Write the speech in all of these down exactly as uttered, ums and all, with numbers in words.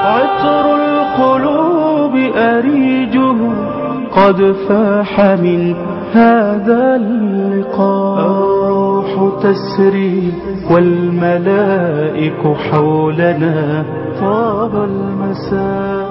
عطر القلوب أريجه قد فاح من هذا اللقاء. الروح تسري والملائك حولنا طاب المساء.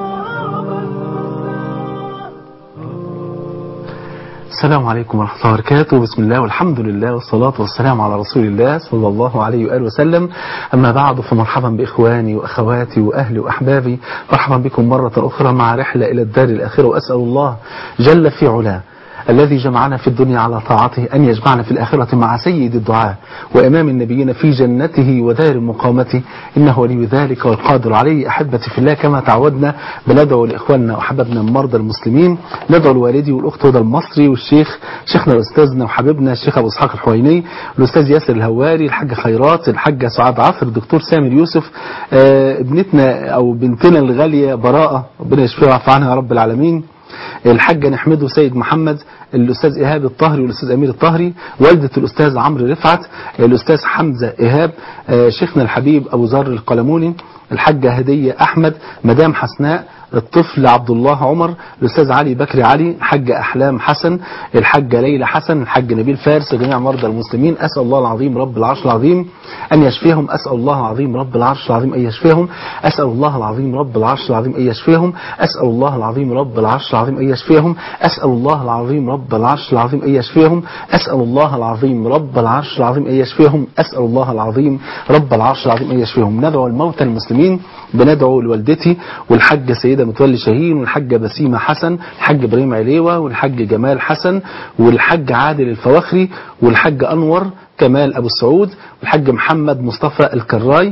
السلام عليكم ورحمة الله وبركاته. بسم الله والحمد لله والصلاة والسلام على رسول الله صلى الله عليه وآله وسلم. أما بعد، فمرحبا بإخواني وأخواتي وأهلي وأحبابي، مرحبا بكم مرة أخرى مع رحلة إلى الدار الآخرة، وأسأل الله جل في علاه الذي جمعنا في الدنيا على طاعته أن يجمعنا في الآخرة مع سيد الدعاء وإمام النبيين في جنته ودار مقامته، إنه ولي ذلك والقادر عليه. أحبتي في الله، كما تعودنا بندعو لإخواننا وحبابنا مرضى المسلمين، ندعو لوالدي والأخت هدى المصري والشيخ شيخنا وأستاذنا وحبيبنا الشيخ أبو إسحاق الحويني، الأستاذ ياسر الهواري، الحاجة خيرات، الحاجة سعاد عصر، الدكتور سامر يوسف، آه ابنتنا أو بنتنا الغالية براءة، ربنا يشفيها ويعفو عنها يا رب العالمين، الحاج نحمده سيد محمد، الأستاذ إيهاب الطهري والأستاذ أمير الطهري، والدة الأستاذ عمرو رفعت، الأستاذ حمزة إيهاب، شيخنا الحبيب أبو ذر القلموني، الحاجة هدية أحمد، مدام حسناء، الطفل عبد الله عمر، الأستاذ علي بكري علي، الحاجة أحلام حسن، الحاجة ليلى حسن، الحاج نبيل فارس، جميع مرضى المسلمين. أسأل الله العظيم رب العرش العظيم أن يشفيهم. أسأل الله العظيم رب العرش العظيم أن يشفيهم. أسأل الله العظيم رب العرش العظيم أن يشفيهم. أسأل الله العظيم رب العرش العظيم أن يشفيهم. أسأل الله العظيم رب العرش العظيم أن يشفيهم. أسأل الله العظيم رب العرش العظيم أن يشفيهم. أسأل الله العظيم رب العرش العظيم أن يشفيهم. ندعو الموتى المسلمين، بندعو لوالدتي والحاجة سيدة متولي شاهين، والحاجة بسيمة حسن، الحاج إبراهيم عليوة، والحاج جمال حسن، والحاج عادل الفواخري، والحاج أنور كمال أبو السعود، والحاج محمد مصطفى الكراي،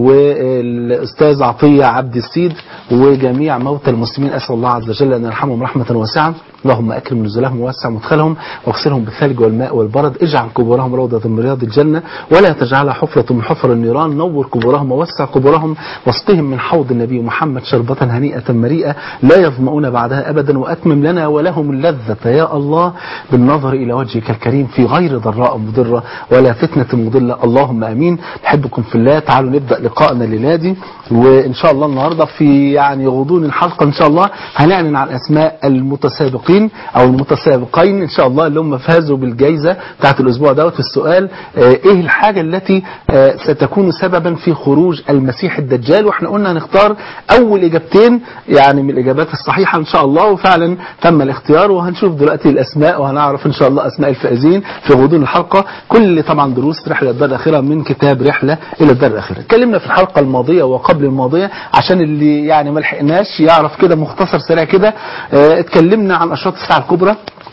والأستاذ عطية عبد السيد، وجميع موتى المسلمين. أسأل الله عز وجل أن يرحمهم رحمة واسعة. اللهم أكرم نزلهم ووسع مدخلهم واغسلهم بالثلج والماء والبرد. اجعل قبورهم روضة من رياض الجنة ولا تجعلها حفرة من حفر النيران. نور قبورهم ووسع قبورهم واسقهم من حوض النبي محمد شربة هنيئة مريئة لا يظمؤون بعدها أبدا. وأتمم لنا ولهم اللذة يا الله بالنظر إلى وجهك الكريم في غير ضراء مضرة ولا فتنة مضلة. اللهم آمين. بحبكم في الله. تعالوا نبدأ لقاءنا الليلادي، وإن شاء الله النهاردة في يعني غضون الحلقة إن شاء الله هنعلن عن أسماء المتسابقين أو المتسابقين إن شاء الله اللي هم فازوا بالجائزة بتاعت الأسبوع دوت. في السؤال إيه الحاجة التي ستكون سببا في خروج المسيح الدجال، وإحنا قلنا هنختار أول إجابتين يعني من الإجابات الصحيحة إن شاء الله، وفعلا تم الاختيار، وهنشوف دلوقتي الأسماء وهنعرف إن شاء الله أسماء الفائزين في غضون الحلقة. كل طبعا دروس رحلة الدار الآخرة من كتاب رحلة إلى الدار الآخرة. اتكلمنا في الحلقة الماضية وقبل الماضية عشان اللي يعني ما لحقناش يعرف كده مختصر سريع كده. اه اتكلمنا عن أشراط الساعة الكبرى،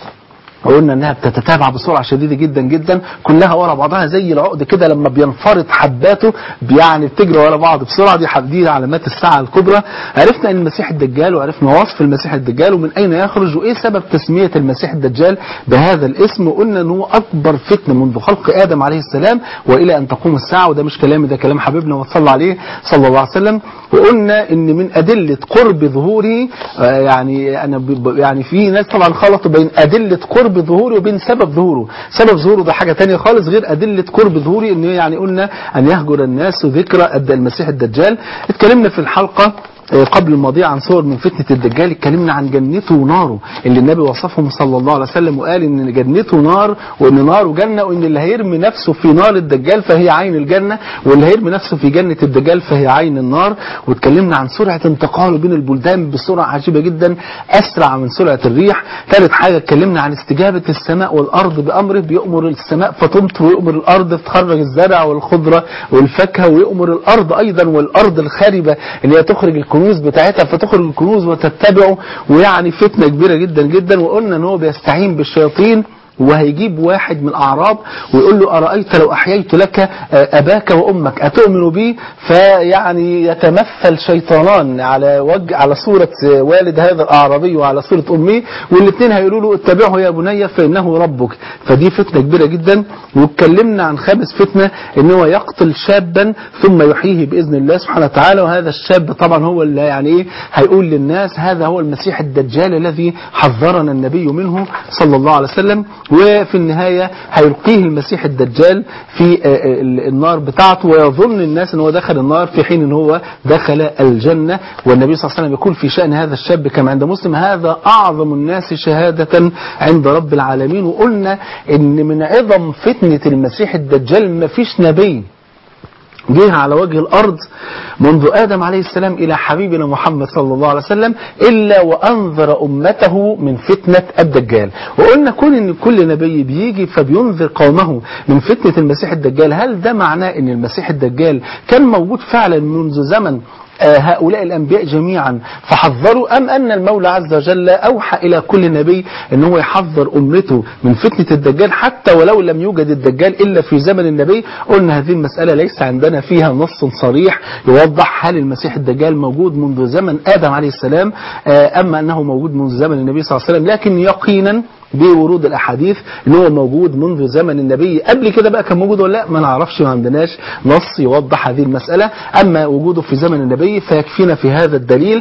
وقلنا انها بتتتابع بسرعه شديده جدا جدا، كلها ورا بعضها زي العقد كده لما بينفرط حباته يعني بتجري ورا بعض بسرعه. دي دي علامات الساعه الكبرى. عرفنا ان المسيح الدجال، وعرفنا وصف المسيح الدجال ومن اين يخرج، وايه سبب تسميه المسيح الدجال بهذا الاسم. وقلنا ان هو اكبر فتنه منذ خلق ادم عليه السلام والى ان تقوم الساعه، وده مش كلامي، ده كلام حبيبنا وصلى عليه صلى الله عليه وسلم. وقلنا ان من ادله قرب ظهوره آه يعني انا يعني في ناس طبعا خلطوا بين ادله قرب بظهوره وبين سبب ظهوره. سبب ظهوره ده حاجة تانية خالص غير أدلة قرب ظهوره، إنه يعني قلنا أن يهجر الناس ذكرى المسيح الدجال. اتكلمنا في الحلقة قبل الماضية عن صور من فتنة الدجال. اتكلمنا عن جنته وناره اللي النبي وصفهم صلى الله عليه وسلم، وقال ان جنته نار وان ناره جنة، وان اللي هيرمي نفسه في نار الدجال فهي عين الجنة، واللي هيرمي نفسه في جنة الدجال فهي عين النار. واتكلمنا عن سرعة انتقاله بين البلدان بسرعة عجيبة جدا، اسرع من سرعة الريح. ثالث حاجة اتكلمنا عن استجابة السماء والارض بامره، بيأمر السماء فتمطر ويأمر الارض تخرج الزرع والخضرة والفاكهة، ويأمر الارض ايضا والارض الخاربة اللي هي تخرج الكنوز بتاعتها فتخرج الكنوز وتتبعه، ويعني فتنة كبيرة جدا جدا. وقلنا ان هو بيستعين بالشياطين، وهيجيب واحد من الأعراب ويقول له أرأيت لو أحييت لك أباك وأمك أتؤمن بي؟ فيعني يتمثل شيطانان على وجه على صورة والد هذا الأعرابي وعلى صورة أمه، والاثنين هيقولوا له اتبعه يا بني فإنه ربك. فدي فتنة كبيرة جدا. واتكلمنا عن خامس فتنة، ان هو يقتل شابا ثم يحييه بإذن الله سبحانه وتعالى، وهذا الشاب طبعا هو اللي يعني ايه هيقول للناس هذا هو المسيح الدجال الذي حذرنا النبي منه صلى الله عليه وسلم. وفي النهاية هيلقيه المسيح الدجال في النار بتاعته، ويظن الناس ان هو دخل النار في حين ان هو دخل الجنة. والنبي صلى الله عليه وسلم يقول في شأن هذا الشاب كما عند مسلم: هذا أعظم الناس شهادة عند رب العالمين. وقلنا ان من عظم فتنة المسيح الدجال ما فيش نبي جه على وجه الأرض منذ آدم عليه السلام إلى حبيبنا محمد صلى الله عليه وسلم إلا وأنذر أمته من فتنة الدجال. وقلنا كون إن كل نبي بيجي فبينذر قومه من فتنة المسيح الدجال، هل ده معناه إن المسيح الدجال كان موجود فعلا منذ زمن هؤلاء الأنبياء جميعا فحذروا، أم أن المولى عز وجل أوحى إلى كل نبي أن هو يحذر أمته من فتنة الدجال حتى ولو لم يوجد الدجال إلا في زمن النبي؟ قلنا هذه المسألة ليس عندنا فيها نص صريح يوضح هل المسيح الدجال موجود منذ زمن آدم عليه السلام أما أنه موجود منذ زمن النبي صلى الله عليه وسلم، لكن يقينا بورود الأحاديث ان هو موجود منذ زمن النبي. قبل كده بقى كان موجود ولا لا ما نعرفش، ما عندناش نص يوضح هذه المسألة. أما وجوده في زمن النبي فيكفينا في هذا الدليل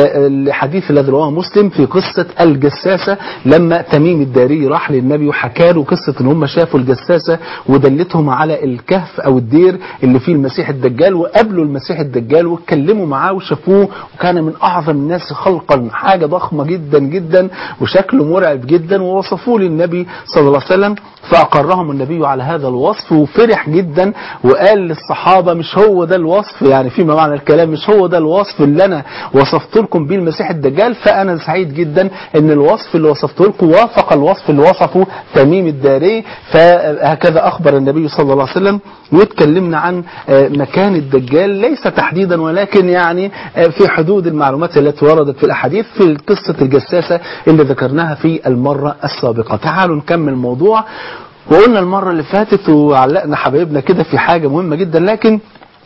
الحديث الذي رواه مسلم في قصة الجساسة، لما تميم الداري راح للنبي وحكى له قصة ان هم شافوا الجساسة ودلتهم على الكهف او الدير اللي فيه المسيح الدجال، وقابلوا المسيح الدجال واتكلموا معاه وشافوه، وكان من اعظم الناس خلقا، حاجة ضخمة جدا جدا وشكله مرعب جدا، ووصفوه للنبي صلى الله عليه وسلم فأقرهم النبي على هذا الوصف وفرح جدا وقال للصحابة مش هو ده الوصف، يعني فيما معنى الكلام مش هو ده الوصف اللي أنا وصفت لكم به المسيح الدجال، فأنا سعيد جدا أن الوصف اللي وصفته لكم وافق الوصف اللي وصفه تميم الداري. فهكذا أخبر النبي صلى الله عليه وسلم. واتكلمنا عن مكان الدجال ليس تحديدا ولكن يعني في حدود المعلومات التي وردت في الأحاديث في قصة الجساسة اللي ذكرناها في المرة السابقة. تعالوا نكمل الموضوع. وقلنا المرة اللي فاتت وعلقنا حبايبنا كده في حاجة مهمة جدا، لكن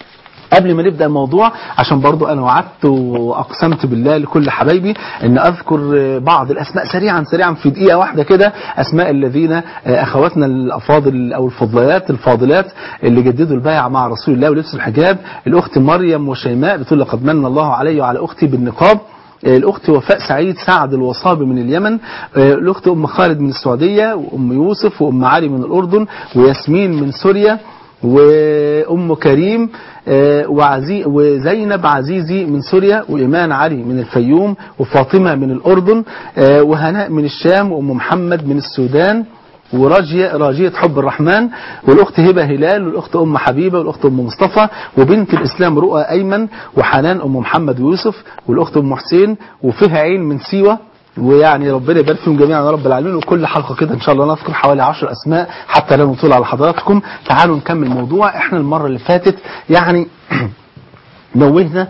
قبل ما نبدأ الموضوع عشان برضو أنا وعدت وأقسمت بالله لكل حبايبي أن أذكر بعض الأسماء سريعا سريعا في دقيقة واحدة كده، أسماء الذين أخواتنا الأفاضل أو الفضليات الفاضلات اللي جددوا البيعة مع رسول الله ولبس الحجاب. الأخت مريم وشيماء بتقول لقد من الله علي وعلى أختي بالنقاب. الأخت وفاء سعيد سعد الوصابي من اليمن. الأخت أم خالد من السعودية، وأم يوسف وأم علي من الأردن، وياسمين من سوريا، وأم كريم وعزي وزينب عزيزي من سوريا، وإيمان علي من الفيوم، وفاطمة من الأردن، وهناء من الشام، وأم محمد من السودان، وراجية راجية حب الرحمن، والأخت هبة هلال، والأخت أم حبيبة، والأخت أم مصطفى، وبنت الإسلام رؤى أيمن، وحنان أم محمد ويوسف، والأخت أم حسين، وفيها عين من سيوة. ويعني ربنا يبارك فيهم جميعا يا رب العالمين. وكل حلقة كده إن شاء الله نذكر حوالي عشر أسماء حتى لا نطول على حضراتكم. تعالوا نكمل الموضوع. إحنا المرة اللي فاتت يعني نوهنا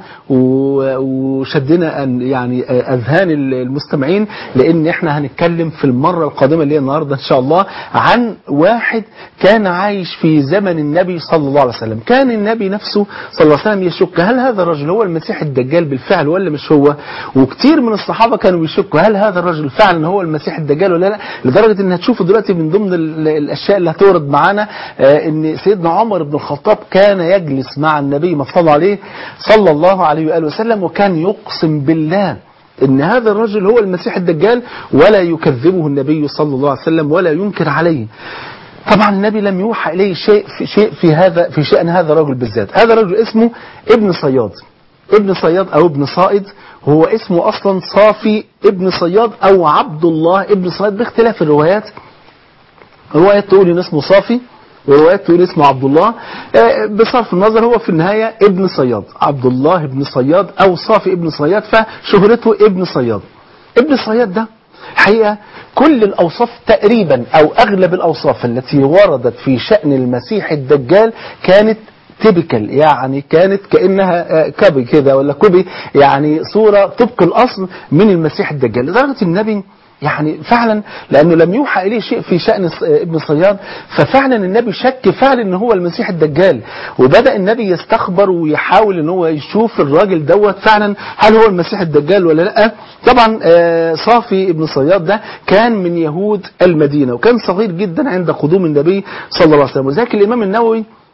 وشدنا أن يعني أذهان المستمعين، لأن احنا هنتكلم في المرة القادمة اللي هي النهاردة إن شاء الله عن واحد كان عايش في زمن النبي صلى الله عليه وسلم. كان النبي نفسه صلى الله عليه وسلم يشك هل هذا الرجل هو المسيح الدجال بالفعل ولا مش هو، وكتير من الصحابة كانوا بيشكوا هل هذا الرجل فعلا هو المسيح الدجال ولا لا، لدرجة ان هتشوفوا دلوقتي من ضمن الأشياء اللي هتورد معانا ان سيدنا عمر بن الخطاب كان يجلس مع النبي ما صلى عليه صلى الله عليه وآله وسلم، وكان يقسم بالله ان هذا الرجل هو المسيح الدجال ولا يكذبه النبي صلى الله عليه وسلم ولا ينكر عليه. طبعا النبي لم يوحى اليه شيء في شيء في هذا في شأن هذا الرجل بالذات. هذا الرجل اسمه ابن صياد، ابن صياد او ابن صائد، هو اسمه اصلا صافي ابن صياد او عبد الله ابن صياد باختلاف الروايات. روايات تقول ان اسمه صافي وروايات تقول اسمه عبد الله، بصرف النظر هو في النهاية ابن صياد، عبد الله ابن صياد او صافي ابن صياد، فشهرته ابن صياد. ابن صياد ده حقيقة كل الأوصاف تقريبا أو أغلب الأوصاف التي وردت في شأن المسيح الدجال كانت تيبيكال، يعني كانت كأنها كبي كده ولا كوبي، يعني صورة طبق الأصل من المسيح الدجال، لدرجة النبي يعني فعلا لأنه لم يوحى إليه شيء في شأن ابن صياد، ففعلا النبي شك فعلا ان هو المسيح الدجال، وبدأ النبي يستخبر ويحاول ان هو يشوف الراجل دوت فعلا هل هو المسيح الدجال ولا لا. طبعا صافي ابن صياد ده كان من يهود المدينة، وكان صغير جدا عند قدوم النبي صلى الله عليه وسلم، وذلك الإمام النووي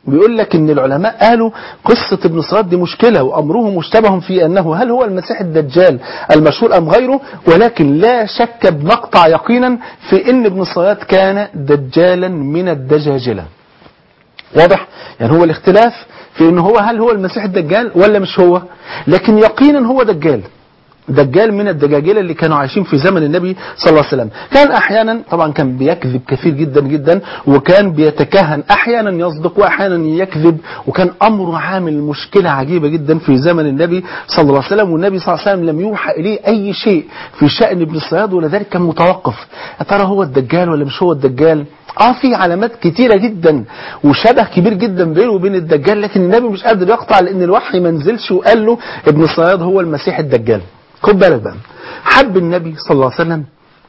بيقول لك ان العلماء قالوا قصة ابن صياد دي مشكلة وامره مشتبه في انه هل هو المسيح الدجال المشهور ام غيره، ولكن لا شك بمقطع يقينا في ان ابن صياد كان دجالا من الدجاجلة. واضح؟ يعني هو الاختلاف في ان هو هل هو المسيح الدجال ولا مش هو، لكن يقينا هو دجال، دجال من الدجاجلة اللي كانوا عايشين في زمن النبي صلى الله عليه وسلم. كان احيانا طبعا كان بيكذب كثير جدا جدا، وكان بيتكهن، احيانا يصدق واحيانا يكذب، وكان امره عامل مشكلة عجيبة جدا في زمن النبي صلى الله عليه وسلم. والنبي صلى الله عليه وسلم لم يوحى اليه اي شيء في شأن ابن الصياد، ولذلك كان متوقف يا ترى هو الدجال ولا مش هو الدجال. اه في علامات كتيرة جدا وشبه كبير جدا بينه وبين الدجال، لكن النبي مش قادر يقطع لان الوحي ما نزلش وقال له ابن الصياد هو المسيح الدجال. خد بالك بقى، حب النبي صلى الله عليه وسلم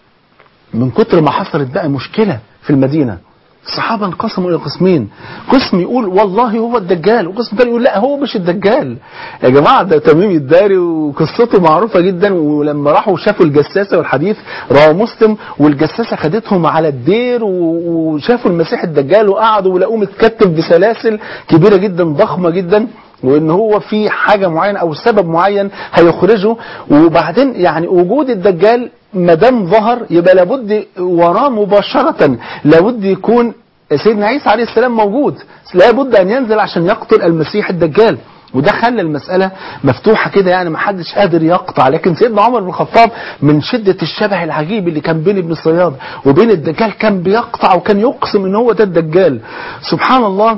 من كتر ما حصلت بقى مشكلة في المدينة، الصحابة انقسموا إلى قسمين، قسم يقول والله هو الدجال، وقسم تاني يقول لا هو مش الدجال. يا جماعة ده تميم الداري وقصته معروفة جدا، ولما راحوا شافوا الجساسة والحديث رواه مسلم، والجساسة خدتهم على الدير وشافوا المسيح الدجال وقعدوا ولقوه متكتف بسلاسل كبيرة جدا ضخمة جدا، وان هو في حاجة معينة او سبب معين هيخرجه. وبعدين يعني وجود الدجال مدام ظهر يبقى لابد وراه مباشرة لابد يكون سيدنا عيسى عليه السلام موجود، لابد ان ينزل عشان يقتل المسيح الدجال. وده خلى المسألة مفتوحة كده، يعني ما حدش قادر يقطع. لكن سيدنا عمر بن الخطاب من شدة الشبه العجيب اللي كان بين ابن صياد وبين الدجال كان بيقطع وكان يقسم ان هو ده الدجال. سبحان الله.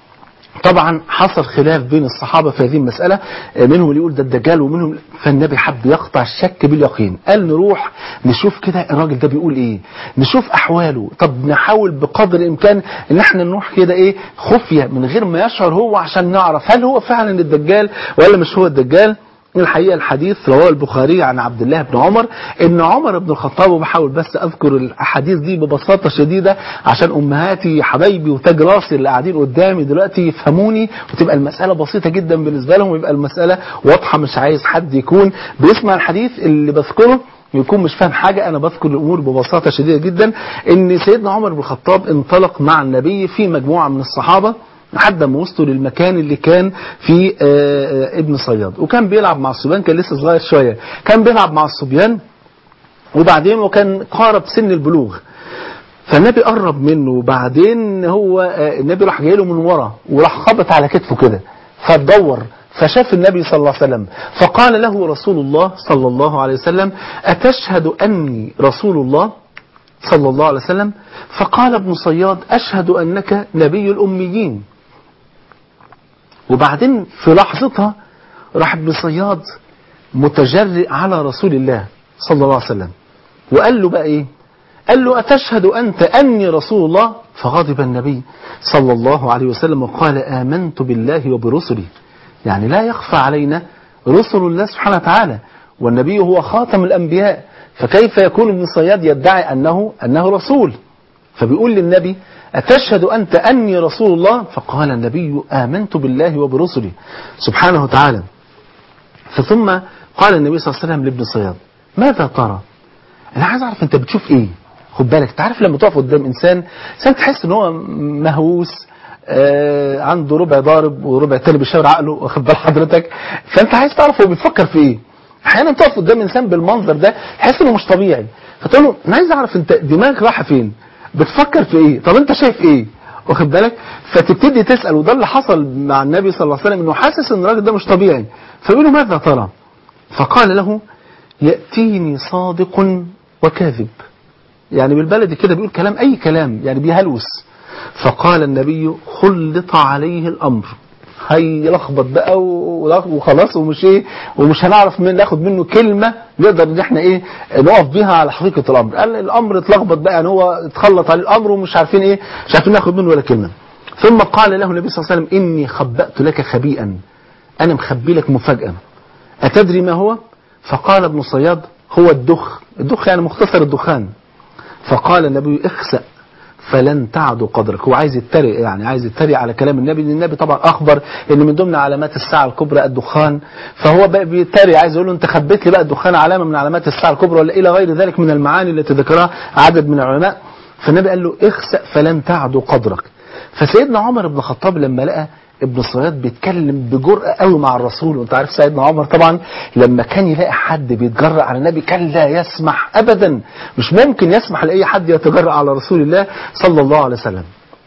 طبعا حصل خلاف بين الصحابة في هذه المسألة، منهم اللي يقول ده الدجال ومنهم، فالنبي حب يقطع الشك باليقين، قال نروح نشوف كده الراجل ده بيقول ايه، نشوف احواله، طب نحاول بقدر الامكان ان احنا نروح كده ايه خفية من غير ما يشعر هو عشان نعرف هل هو فعلا الدجال ولا مش هو الدجال. الحقيقة الحديث رواه البخاري عن عبد الله بن عمر ان عمر بن الخطاب، وبحاول بس اذكر الاحاديث دي ببساطة شديدة عشان امهاتي حبايبي وتاج راسي اللي قاعدين قدامي دلوقتي يفهموني، وتبقى المسألة بسيطة جدا بالنسبة لهم، ويبقى المسألة واضحة. مش عايز حد يكون بيسمع الحديث اللي بذكره يكون مش فاهم حاجة، أنا بذكر الأمور ببساطة شديدة جدا. إن سيدنا عمر بن الخطاب انطلق مع النبي في مجموعة من الصحابة لحد ما وصلوا للمكان اللي كان في ابن صياد، وكان بيلعب مع الصبيان، كان لسه صغير شوية، كان بيلعب مع الصبيان وبعدين وكان قارب سن البلوغ. فالنبي قرب منه، وبعدين هو النبي راح جاي له من ورا وراح خبط على كتفه كده، فاتدور فشاف النبي صلى الله عليه وسلم، فقال له رسول الله صلى الله عليه وسلم أتشهد أني رسول الله صلى الله عليه وسلم؟ فقال ابن صياد أشهد أنك نبي الأميين. وبعدين في لحظتها راح ابن صياد متجرئ على رسول الله صلى الله عليه وسلم وقال له بقى ايه، قال له أتشهد أنت أني رسول الله؟ فغضب النبي صلى الله عليه وسلم وقال آمنت بالله وبرسله. يعني لا يخفى علينا رسل الله سبحانه وتعالى، والنبي هو خاتم الأنبياء، فكيف يكون ابن صياد يدعي أنه أنه رسول؟ فبيقول للنبي أتشهد أنت أني رسول الله؟ فقال النبي آمنت بالله وبرسله سبحانه وتعالى. ثم قال النبي صلى الله عليه وسلم لابن صياد ماذا ترى؟ أنا عايز أعرف أنت بتشوف إيه. خد بالك، تعرف لما تقف قدام إنسان إنسان تحس إن هو مهووس، آه عنده ربع ضارب وربع تاني بيشاور عقله، واخد بال حضرتك، فأنت عايز تعرف هو بيفكر في إيه. أحيانا تقف قدام إنسان بالمنظر ده تحس إنه مش طبيعي، فتقول له أنا عايز أعرف أنت دماغك رايحة فين، بتفكر في إيه، طب أنت شايف إيه، واخد بالك، فتبتدي تسأل. وده اللي حصل مع النبي صلى الله عليه وسلم، إنه حاسس إن الراجل ده مش طبيعي، فبيقول له ماذا ترى؟ فقال له يأتيني صادق وكاذب، يعني بالبلدي كده بيقول كلام أي كلام، يعني بيهلوس. فقال النبي خلط عليه الأمر، هيلخبط بقى وخلاص، ومش ايه ومش هنعرف من ناخد منه كلمة نقدر ان احنا ايه نقف بيها على حقيقة الأمر. قال الأمر اتلخبط بقى، يعني هو اتخلط عليه الأمر ومش عارفين ايه مش عارفين ناخد منه ولا كلمة. ثم قال له النبي صلى الله عليه وسلم إني خبأت لك خبيئا، أنا مخبي لك مفاجأة، أتدري ما هو؟ فقال ابن صياد هو الدخ، الدخ يعني مختصر الدخان. فقال النبي اخسأ فلن تعد قدرك. هو عايز يتريق، يعني عايز يتريق على كلام النبي، لأن النبي طبعا أخبر إن من ضمن علامات الساعة الكبرى الدخان، فهو بقى بيتريق، عايز يقول له أنت خبيت لي بقى الدخان علامة من علامات الساعة الكبرى ولا إلى غير ذلك من المعاني التي ذكرها عدد من العلماء. فالنبي قال له اخسأ فلن تعد قدرك. فسيدنا عمر بن الخطاب لما لقى ابن الصياد بيتكلم بجرأة قوي مع الرسول، وانت عارف سيدنا عمر طبعا لما كان يلاقي حد بيتجرأ على النبي كان لا يسمح ابدا، مش ممكن يسمح لاي حد يتجرأ على رسول الله صلى الله عليه وسلم.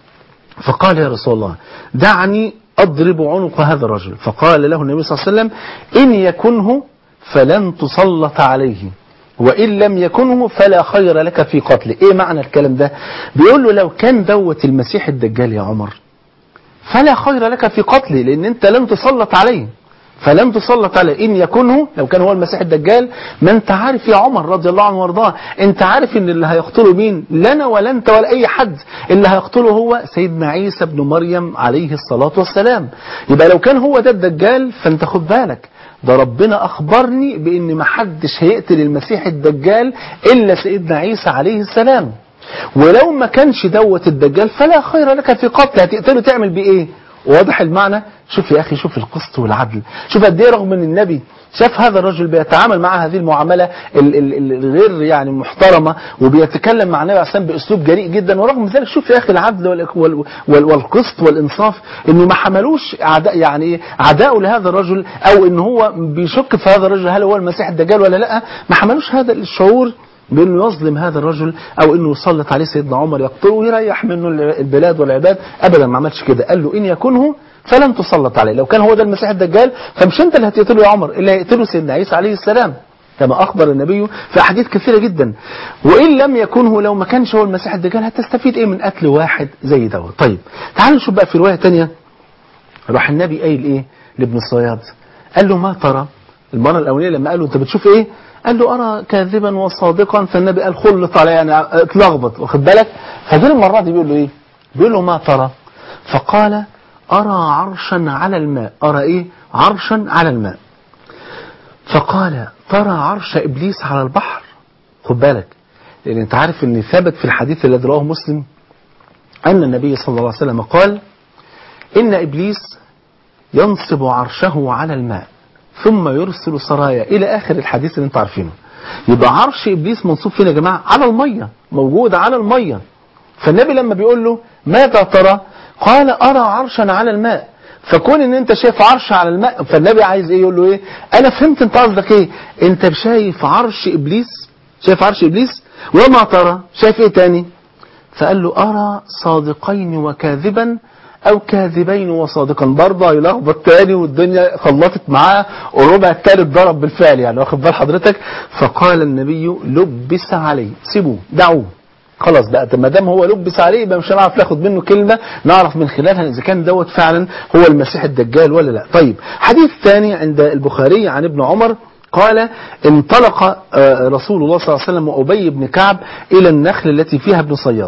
فقال يا رسول الله دعني اضرب عنق هذا الرجل. فقال له النبي صلى الله عليه وسلم ان يكنه فلن تسلط عليه، وإن لم يكنه فلا خير لك في قتله. ايه معنى الكلام ده؟ بيقول له لو كان دوت المسيح الدجال يا عمر فلا خير لك في قتله، لان انت لم تسلط عليه، فلم تسلط عليه. ان يكنه لو كان هو المسيح الدجال، ما انت عارف يا عمر رضي الله عنه وارضاه، انت عارف ان اللي هيقتله مين؟ لنا ولا انت ولا اي حد، اللي هيقتله هو سيدنا عيسى ابن مريم عليه الصلاة والسلام. يبقى لو كان هو ده الدجال فانت خد بالك، ده ربنا أخبرني بأن ما حدش هيقتل المسيح الدجال إلا سيدنا عيسى عليه السلام. ولو ما كانش دوت الدجال فلا خير لك في قتله، هتقتله تعمل بيه إيه؟ واضح المعنى؟ شوف يا أخي، شوف القسط والعدل، شوف قد إيه رغم أن النبي شاف هذا الرجل بيتعامل مع هذه المعاملة الغير يعني محترمة، وبيتكلم مع النبي عليه الصلاة والسلام بأسلوب جريء جدا، ورغم ذلك شوف يا أخي العدل والقسط والإنصاف، إنه ما حملوش أعداء يعني عداء لهذا الرجل، أو إن هو بيشك في هذا الرجل هل هو المسيح الدجال ولا لا، ما حملوش هذا الشعور بأنه يظلم هذا الرجل أو أنه يسلط عليه سيدنا عمر يقتله ويريح منه البلاد والعباد. أبدا ما عملش كده، قال له إن يكنه فلن تسلط عليه. لو كان هو ده المسيح الدجال فمش انت اللي هتقتله يا عمر، اللي هيقتله سيدنا عيسى عليه السلام، كما أخبر النبي في أحاديث كثيرة جدا. وإن لم يكنه، لو ما كانش هو المسيح الدجال هتستفيد إيه من قتل واحد زي دوت؟ طيب تعالوا نشوف بقى في رواية تانية، راح النبي قايل إيه لابن الصياد؟ قال له ما ترى؟ المرة الأولية لما قال له أنت بتشوف إيه؟ قال له أرى كاذبا وصادقا، فالنبي قال خلط عليه يعني اتلخبط، واخد بالك؟ فدول المرة دي بيقول له إيه؟ بيقول له ما ترى؟ فقال أرى عرشا على الماء. أرى إيه؟ عرشا على الماء. فقال ترى عرش إبليس على البحر؟ خد بالك، لأن أنت عارف أن ثبت في الحديث الذي رواه مسلم أن النبي صلى الله عليه وسلم قال إن إبليس ينصب عرشه على الماء ثم يرسل سرايا، إلى آخر الحديث اللي أنت عارفينه. يبقى عرش إبليس منصوب فين يا جماعة؟ على المية، موجود على المية. فالنبي لما بيقول له ماذا ترى؟ قال أرى عرشا على الماء. فكون ان انت شايف عرش على الماء، فالنبي عايز ايه؟ يقول له ايه؟ انا فهمت انت قصدك ايه، انت شايف عرش ابليس، شايف عرش ابليس، وما ترى شايف ايه تاني؟ فقال له ارى صادقين وكاذبا او كاذبين وصادقا. برضه يلخبط تاني والدنيا خلطت معاه، والربع الثالث ضرب بالفعل يعني، واخد بال حضرتك؟ فقال النبي لبس عليه، سيبوه دعوه، خلاص بقى ما دام هو لبس عليه يبقى مش هنعرف ناخد منه كلمة نعرف من خلالها إذا كان دوت فعلا هو المسيح الدجال ولا لا. طيب حديث ثاني عند البخاري عن ابن عمر قال انطلق رسول الله صلى الله عليه وسلم وأبي بن كعب إلى النخل التي فيها ابن صياد.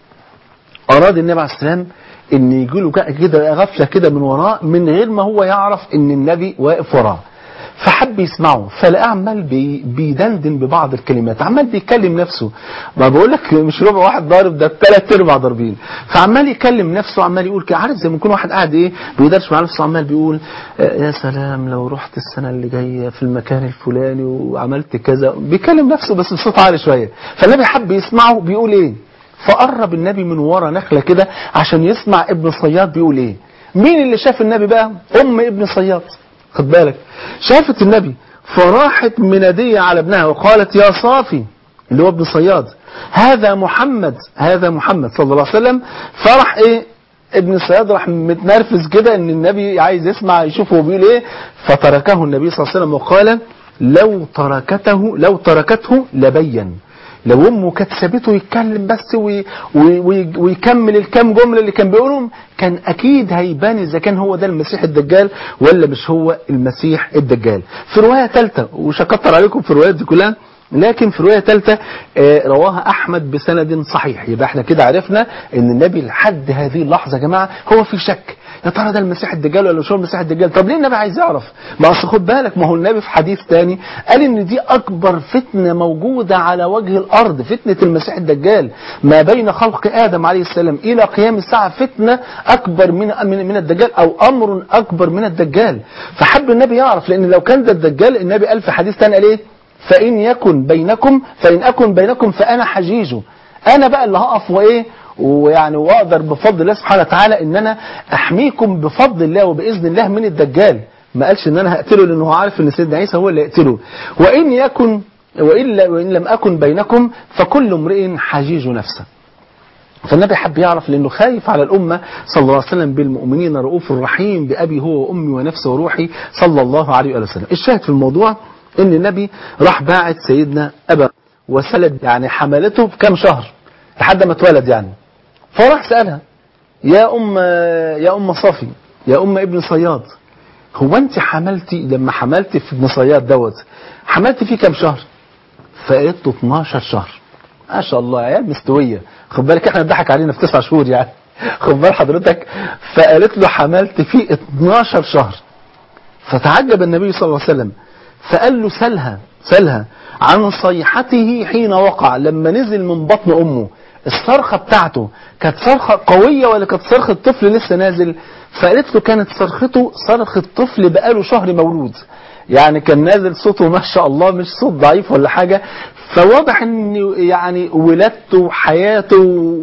أراد النبي عليه السلام ان يجي له كده غفلة كده من وراه من غير ما هو يعرف ان النبي واقف وراه، فحب يسمعه، فلقى عمال بي بيدندن ببعض الكلمات، عمال بيكلم نفسه. ما بقول لك مش ربع واحد ضارب، ده ثلاث ارباع ضاربين. فعمال يكلم نفسه، عمال يقول كده، عارف زي ما يكون واحد قاعد ايه بيدرس مع نفسه، عمال بيقول يا سلام لو رحت السنه اللي جايه في المكان الفلاني وعملت كذا، بيكلم نفسه بس بصوت عالي شويه. فالنبي حب يسمعه بيقول ايه، فقرب النبي من ورا نخله كده عشان يسمع ابن صياد بيقول ايه. مين اللي شاف النبي بقى؟ ام ابن صياد، خد بالك، شافت النبي فراحت منادية على ابنها وقالت يا صافي اللي هو ابن صياد، هذا محمد، هذا محمد صلى الله عليه وسلم. فرح ايه ابن صياد راح متنرفز كده ان النبي عايز يسمع يشوفه بيقول ايه، فتركه النبي صلى الله عليه وسلم وقال لو تركته لو تركته لبين. لو امه كانت سابته يتكلم بس وي وي ويكمل الكام جمله اللي كان بيقولهم كان اكيد هيبان اذا كان هو ده المسيح الدجال ولا مش هو المسيح الدجال. في روايه ثالثه، ومش هكتر عليكم في الروايات دي كلها، لكن في روايه ثالثه رواها احمد بسند صحيح. يبقى احنا كده عرفنا ان النبي لحد هذه اللحظه يا جماعه هو في شك، يا ترى ده المسيح الدجال ولا مش هو المسيح الدجال؟ طب ليه النبي عايز يعرف؟ ما اصل خد بالك، ما هو النبي في حديث تاني قال ان دي اكبر فتنه موجوده على وجه الارض، فتنه المسيح الدجال، ما بين خلق ادم عليه السلام الى قيام الساعه فتنه اكبر من من, من الدجال، او امر اكبر من الدجال. فحب النبي يعرف، لان لو كان ده الدجال النبي قال في حديث تاني قال ايه؟ فان يكن بينكم فان اكن بينكم فانا حجيجه، انا بقى اللي هقف وايه ويعني واقدر بفضل الله سبحانه وتعالى ان انا احميكم بفضل الله وباذن الله من الدجال. ما قالش ان انا هقتله لانه عارف ان سيدنا عيسى هو اللي يقتله. وان يكن وإلا وإن لم أكن بينكم فكل امرئ حجيج نفسه. فالنبي حب يعرف لأنه خايف على الأمة صلى الله عليه وسلم بالمؤمنين رؤوف رحيم بأبي هو وأمي ونفسي وروحي صلى الله عليه وسلم. الشاهد في الموضوع إن النبي راح باعت سيدنا أبا وسلد يعني حملته بكم شهر لحد ما اتولد يعني. فراح سألها يا أم يا أم صافي يا أم ابن صياد، هو أنت حملتي لما حملتي في ابن صياد دوت حملتي فيه كم شهر؟ فقالت له اتناشر شهر. ما شاء الله عيال مستويه، خد بالك احنا اتضحك علينا في تسع شهور يعني، خد بال حضرتك. فقالت له حملت فيه اتناشر شهر. فتعجب النبي صلى الله عليه وسلم فقال له سلها سلها عن صيحته حين وقع، لما نزل من بطن امه الصرخه بتاعته كانت صرخه قويه ولا كانت صرخه طفل لسه نازل؟ فقالت له كانت صرخته صرخه طفل بقاله شهر مولود، يعني كان نازل صوته ما شاء الله مش صوت ضعيف ولا حاجة. فواضح ان يعني ولادته وحياته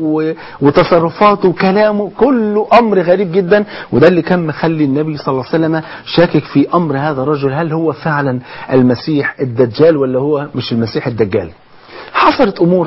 وتصرفاته وكلامه كله امر غريب جدا، وده اللي كان مخلي النبي صلى الله عليه وسلم شاكك في امر هذا الرجل، هل هو فعلا المسيح الدجال ولا هو مش المسيح الدجال. حصلت امور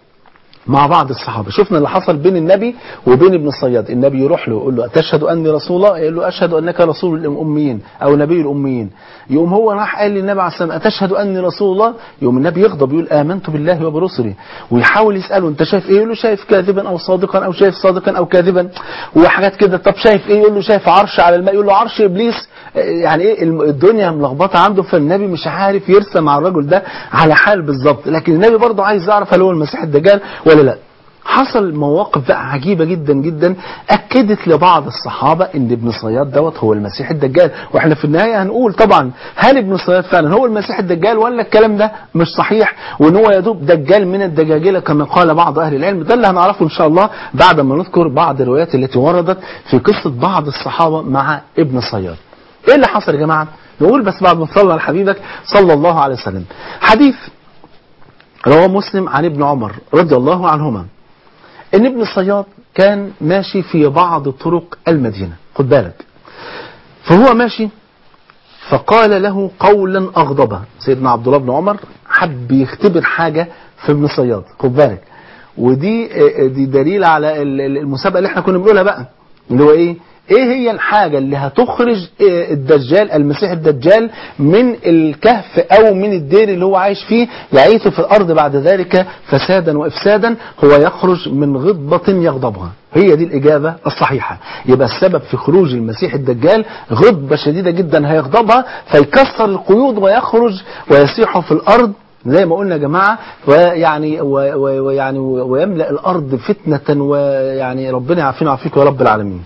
مع بعض الصحابة، شفنا اللي حصل بين النبي وبين ابن الصياد. النبي يروح له يقول له تشهد أني رسول الله؟ يقول له أشهد أنك رسول الأميين أو نبي الأميين. يقوم هو راح قال للنبي عليه الصلاة والسلام أتشهد أني رسول الله؟ يقوم النبي يغضب يقول آمنت بالله وبرسله، ويحاول يسأله أنت شايف إيه؟ يقول له شايف كاذبا أو صادقا أو شايف صادقا أو كاذبا وحاجات كده. طب شايف إيه؟ يقول له شايف عرش على الماء. يقول له عرش إبليس. يعني إيه الدنيا ملخبطة عنده، فالنبي مش عارف يرسم مع الرجل ده على حال بالظبط، لكن النبي برضه عايز يعرف هل هو المسيح الدجال ولا لا. حصل مواقف بقى عجيبة جدا جدا أكدت لبعض الصحابة إن ابن صياد دوت هو المسيح الدجال. وإحنا في النهاية هنقول طبعا هل ابن صياد فعلا هو المسيح الدجال ولا الكلام ده مش صحيح وإن هو يدوب دجال من الدجاجلة كما قال بعض أهل العلم. ده اللي هنعرفه إن شاء الله بعد ما نذكر بعض الروايات التي وردت في قصة بعض الصحابة مع ابن صياد. إيه اللي حصل يا جماعة؟ نقول بس بعد ما تصلى على حبيبك صلى الله عليه وسلم. حديث رواه مسلم عن ابن عمر رضي الله عنهما ان ابن الصياد كان ماشي في بعض طرق المدينة، خد بالك. فهو ماشي فقال له قولا أغضبه. سيدنا عبد الله بن عمر حب يختبر حاجة في ابن الصياد، خد بالك. ودي دي دليل على المسابقة اللي احنا كنا بنقولها بقى، اللي هو ايه ايه هي الحاجة اللي هتخرج الدجال المسيح الدجال من الكهف او من الدير اللي هو عايش فيه يعيث في الارض بعد ذلك فسادا وافسادا؟ هو يخرج من غضبة يغضبها. هي دي الاجابة الصحيحة. يبقى السبب في خروج المسيح الدجال غضبة شديدة جدا هيغضبها فيكسر القيود ويخرج ويسيح في الارض زي ما قلنا يا جماعة، ويعني ويعني ويملأ الارض فتنة، ويعني ربنا يعافينا ويعافيكم يا رب العالمين.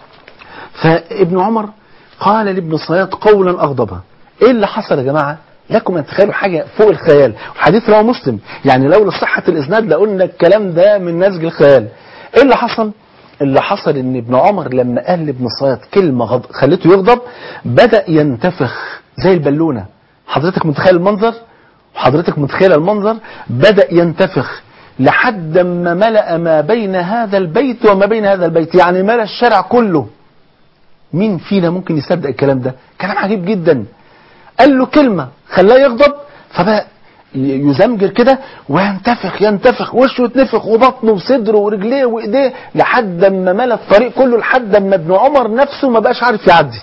فابن عمر قال لابن صياد قولا أغضبه. ايه اللي حصل يا جماعة؟ لكم ان تخيلوا حاجة فوق الخيال. الحديث رواه مسلم، يعني لولا صحة الاسناد لقلنا الكلام ده من نسج الخيال. ايه اللي حصل؟ اللي حصل ان ابن عمر لما قال لابن صياد كلمة غض... خليته يغضب، بدأ ينتفخ زي البالونة. حضرتك متخيل المنظر؟ حضرتك متخيل المنظر؟ بدأ ينتفخ لحد ما ملأ ما بين هذا البيت وما بين هذا البيت، يعني ملأ الشارع كله. مين فينا ممكن يصدق الكلام ده؟ كلام عجيب جدا. قال له كلمة خلاه يغضب فبقى يزمجر كده وينتفخ ينتفخ وشه يتنفخ وبطنه وصدره ورجليه وايديه لحد ما ملأ الطريق كله، لحد ما ابن عمر نفسه ما بقاش عارف يعدي.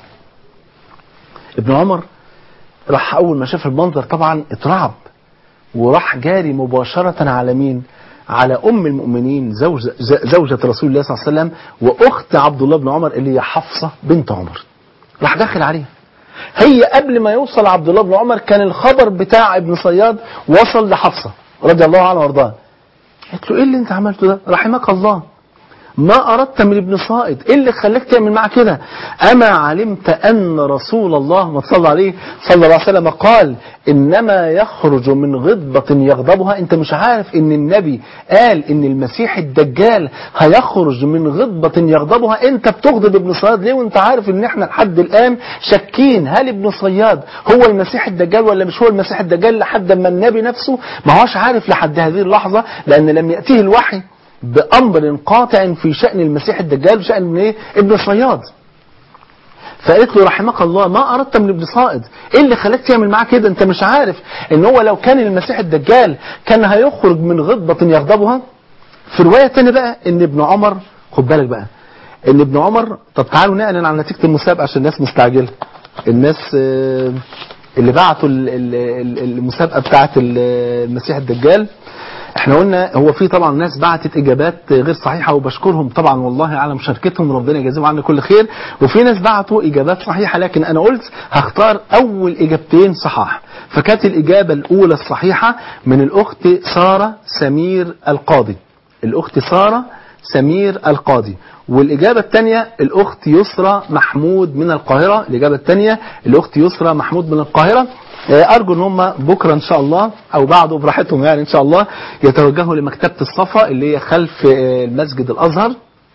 ابن عمر راح اول ما شاف المنظر طبعا اترعب وراح جاري مباشرة على مين؟ على أم المؤمنين زوجة, زوجة رسول الله صلى الله عليه وسلم وأخت عبد الله بن عمر اللي هي حفصة بنت عمر. راح داخل عليها. هي قبل ما يوصل عبد الله بن عمر كان الخبر بتاع ابن صياد وصل لحفصة رضي الله عنها وارضاها. قالت له ايه اللي انت عملته ده؟ رحمك الله، ما أردت من ابن صائد؟ إيه اللي خلاك تعمل معه كده؟ أما علمت أن رسول الله ما صلى عليه صلى الله عليه وسلم قال إنما يخرج من غضبة يغضبها؟ أنت مش عارف إن النبي قال إن المسيح الدجال هيخرج من غضبة يغضبها؟ أنت بتغضب ابن صياد ليه وأنت عارف إن إحنا لحد الآن شاكين هل ابن صياد هو المسيح الدجال ولا مش هو المسيح الدجال، لحد ما النبي نفسه ما هوش عارف لحد هذه اللحظة، لأن لم يأتيه الوحي بأمر قاطع في شأن المسيح الدجال وشأن ايه ابن صياد. فقالت له رحمك الله ما أردت من ابن صائد، ايه اللي خلاك تعمل معاه كده؟ انت مش عارف ان هو لو كان المسيح الدجال كان هيخرج من غضبة يغضبها؟ في رواية تانية بقى ان ابن عمر، خد بالك بقى ان ابن عمر، طب تعالوا نعلن عن نتيجة المسابقة عشان الناس مستعجلة. الناس اللي بعتوا المسابقة بتاعت المسيح الدجال، احنا قلنا هو في طبعا ناس بعتت اجابات غير صحيحة وبشكرهم طبعا والله على مشاركتهم، ربنا يجازيهم عنا كل خير، وفي ناس بعتوا اجابات صحيحة، لكن انا قلت هختار اول اجابتين صحاح. فكانت الاجابة الاولى الصحيحة من الاخت سارة سمير القاضي، الاخت سارة سمير القاضي. والإجابة الثانية الأخت يسرى محمود من القاهرة، الإجابة الثانية الأخت يسرى محمود من القاهرة. أرجو أن هم بكرة إن شاء الله أو بعده براحتهم يعني إن شاء الله يتوجهوا لمكتبة الصفا اللي هي خلف المسجد الأزهر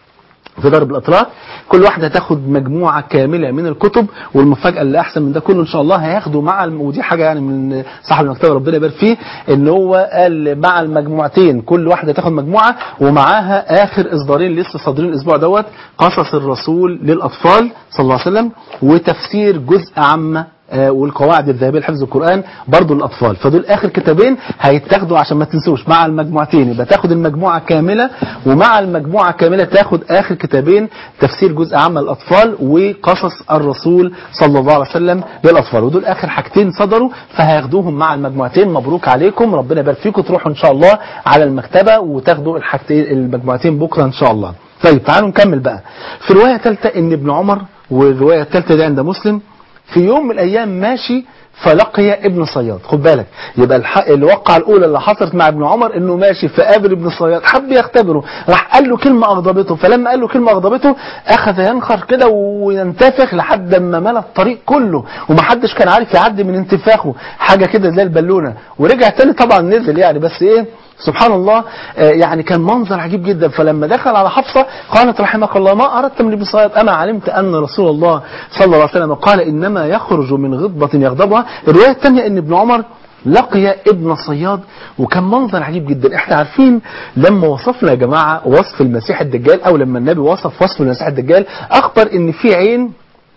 في درب الأطراف. كل واحدة هتاخد مجموعة كاملة من الكتب، والمفاجأة اللي أحسن من ده كله إن شاء الله هياخدوا مع الم... ودي حاجة يعني من صاحب المكتبة ربنا يبارك فيه، إن هو قال مع المجموعتين كل واحدة تاخد مجموعة ومعاها آخر إصدارين لسه صادرين الأسبوع دوت، قصص الرسول للأطفال صلى الله عليه وسلم وتفسير جزء عامة والقواعد الذهبية لحفظ القرآن برضو للأطفال. فدول آخر كتابين هيتاخدوا عشان ما تنسوش مع المجموعتين، يبقى تاخد المجموعة كاملة ومع المجموعة كاملة تاخد آخر كتابين تفسير جزء عام للأطفال وقصص الرسول صلى الله عليه وسلم للأطفال. ودول آخر حاجتين صدروا فهياخدوهم مع المجموعتين. مبروك عليكم، ربنا يبارك فيكم، تروحوا إن شاء الله على المكتبة وتاخدوا الحاجتين المجموعتين بكرة إن شاء الله. طيب تعالوا نكمل بقى في رواية ثالثة إن ابن عمر، والرواية الثالثة دي عند مسلم، في يوم من الأيام ماشي فلقي ابن صياد. خد بالك يبقى الواقعة الأولى اللي حصلت مع ابن عمر إنه ماشي فقابل ابن صياد، حب يختبره، راح قال له كلمة أغضبته، فلما قال له كلمة أغضبته أخذ ينخر كده وينتفخ لحد ما ملى الطريق كله ومحدش كان عارف يعدي من انتفاخه، حاجة كده زي البالونة. ورجع تاني طبعا نزل يعني، بس إيه سبحان الله يعني كان منظر عجيب جدا. فلما دخل على حفصة قالت رحمك الله ما أردت من ابن صياد، أما علمت أن رسول الله صلى الله عليه وسلم قال إنما يخرج من غضبة يغضبها. الرواية الثانية أن ابن عمر لقي ابن صياد وكان منظر عجيب جدا. احنا عارفين لما وصفنا يا جماعة وصف المسيح الدجال، أو لما النبي وصف وصف المسيح الدجال أخبر إن في عين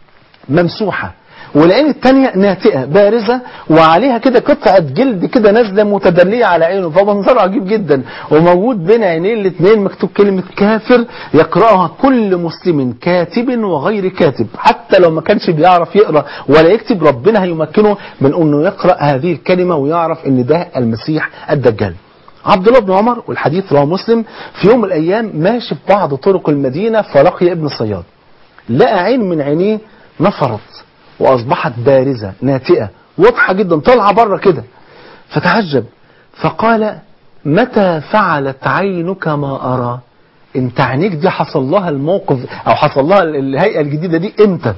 ممسوحة والعين الثانية ناتئة بارزة وعليها كده قطعة جلد كده نازلة متدلية على عينه، فمنظره عجيب جدا. وموجود بين عينيه الاثنين مكتوب كلمة كافر يقرأها كل مسلم كاتب وغير كاتب، حتى لو ما كانش بيعرف يقرأ ولا يكتب ربنا هيمكنه من انه يقرأ هذه الكلمة ويعرف ان ده المسيح الدجال. عبد الله بن عمر، والحديث رواه مسلم، في يوم من الايام ماشي في بعض طرق المدينة فلقي ابن صياد، لقى عين من عينيه نفرت وأصبحت بارزة ناتئة واضحة جدا طالعة بره كده، فتعجب فقال متى فعلت عينك ما أرى؟ انت عينيك دي حصل لها الموقف أو حصل لها الهيئة الجديدة دي امتى؟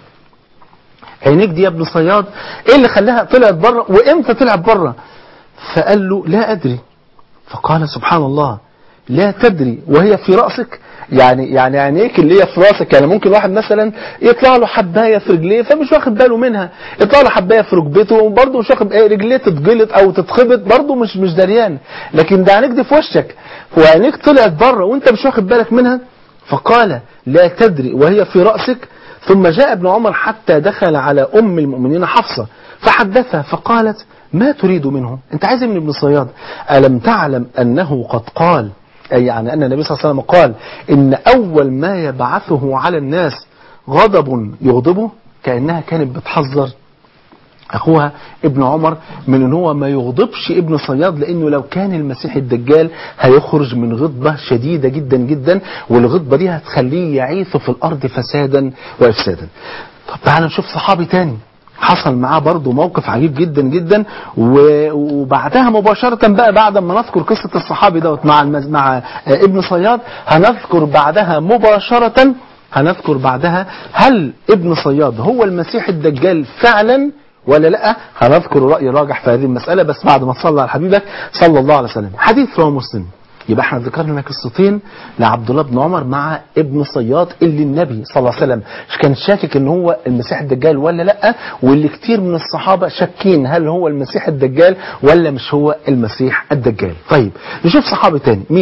عينيك دي يا ابن صياد ايه اللي خلاها طلعت بره وامتى طلعت بره؟ فقال له لا أدري. فقال سبحان الله لا تدري وهي في رأسك؟ يعني يعني عينيك اللي هي في راسك، يعني ممكن واحد مثلا يطلع له حبايه في رجليه فمش واخد باله منها، يطلع له حبايه في ركبته وبرضه مش واخد رجليه تتجلط او تتخبط برضه مش مش دريان، لكن ده عينيك دي في وشك وعينيك طلعت بره وانت مش واخد بالك منها. فقال لا تدري وهي في رأسك. ثم جاء ابن عمر حتى دخل على أم المؤمنين حفصة فحدثها فقالت ما تريد منه؟ انت عايز من ابن صياد؟ ألم تعلم أنه قد قال، أي يعني أن النبي صلى الله عليه وسلم قال إن أول ما يبعثه على الناس غضب يغضبه؟ كأنها كانت بتحذر أخوها ابن عمر من أنه هو ما يغضبش ابن صياد، لأنه لو كان المسيح الدجال هيخرج من غضبة شديدة جدا جدا، والغضبة دي هتخليه يعيث في الأرض فسادا وإفسادا. طب تعالى نشوف صحابي تاني حصل معاه برضه موقف عجيب جدا جدا، وبعدها مباشرة بقى بعد ما نذكر قصة الصحابي دوت مع المز... مع ابن صياد هنذكر بعدها مباشرة هنذكر بعدها هل ابن صياد هو المسيح الدجال فعلا ولا لا. هنذكر رأي راجح في هذه المسألة بس بعد ما تصلى على حبيبك صلى الله عليه وسلم. حديث رواه مسلم. يبقى احنا ذكرنا قصتين لعبد الله بن عمر مع ابن صياد اللي النبي صلى الله عليه وسلم كان شاكك ان هو المسيح الدجال ولا لا، واللي كتير من الصحابة شاكين هل هو المسيح الدجال ولا مش هو المسيح الدجال. طيب نشوف صحابي تاني. مين؟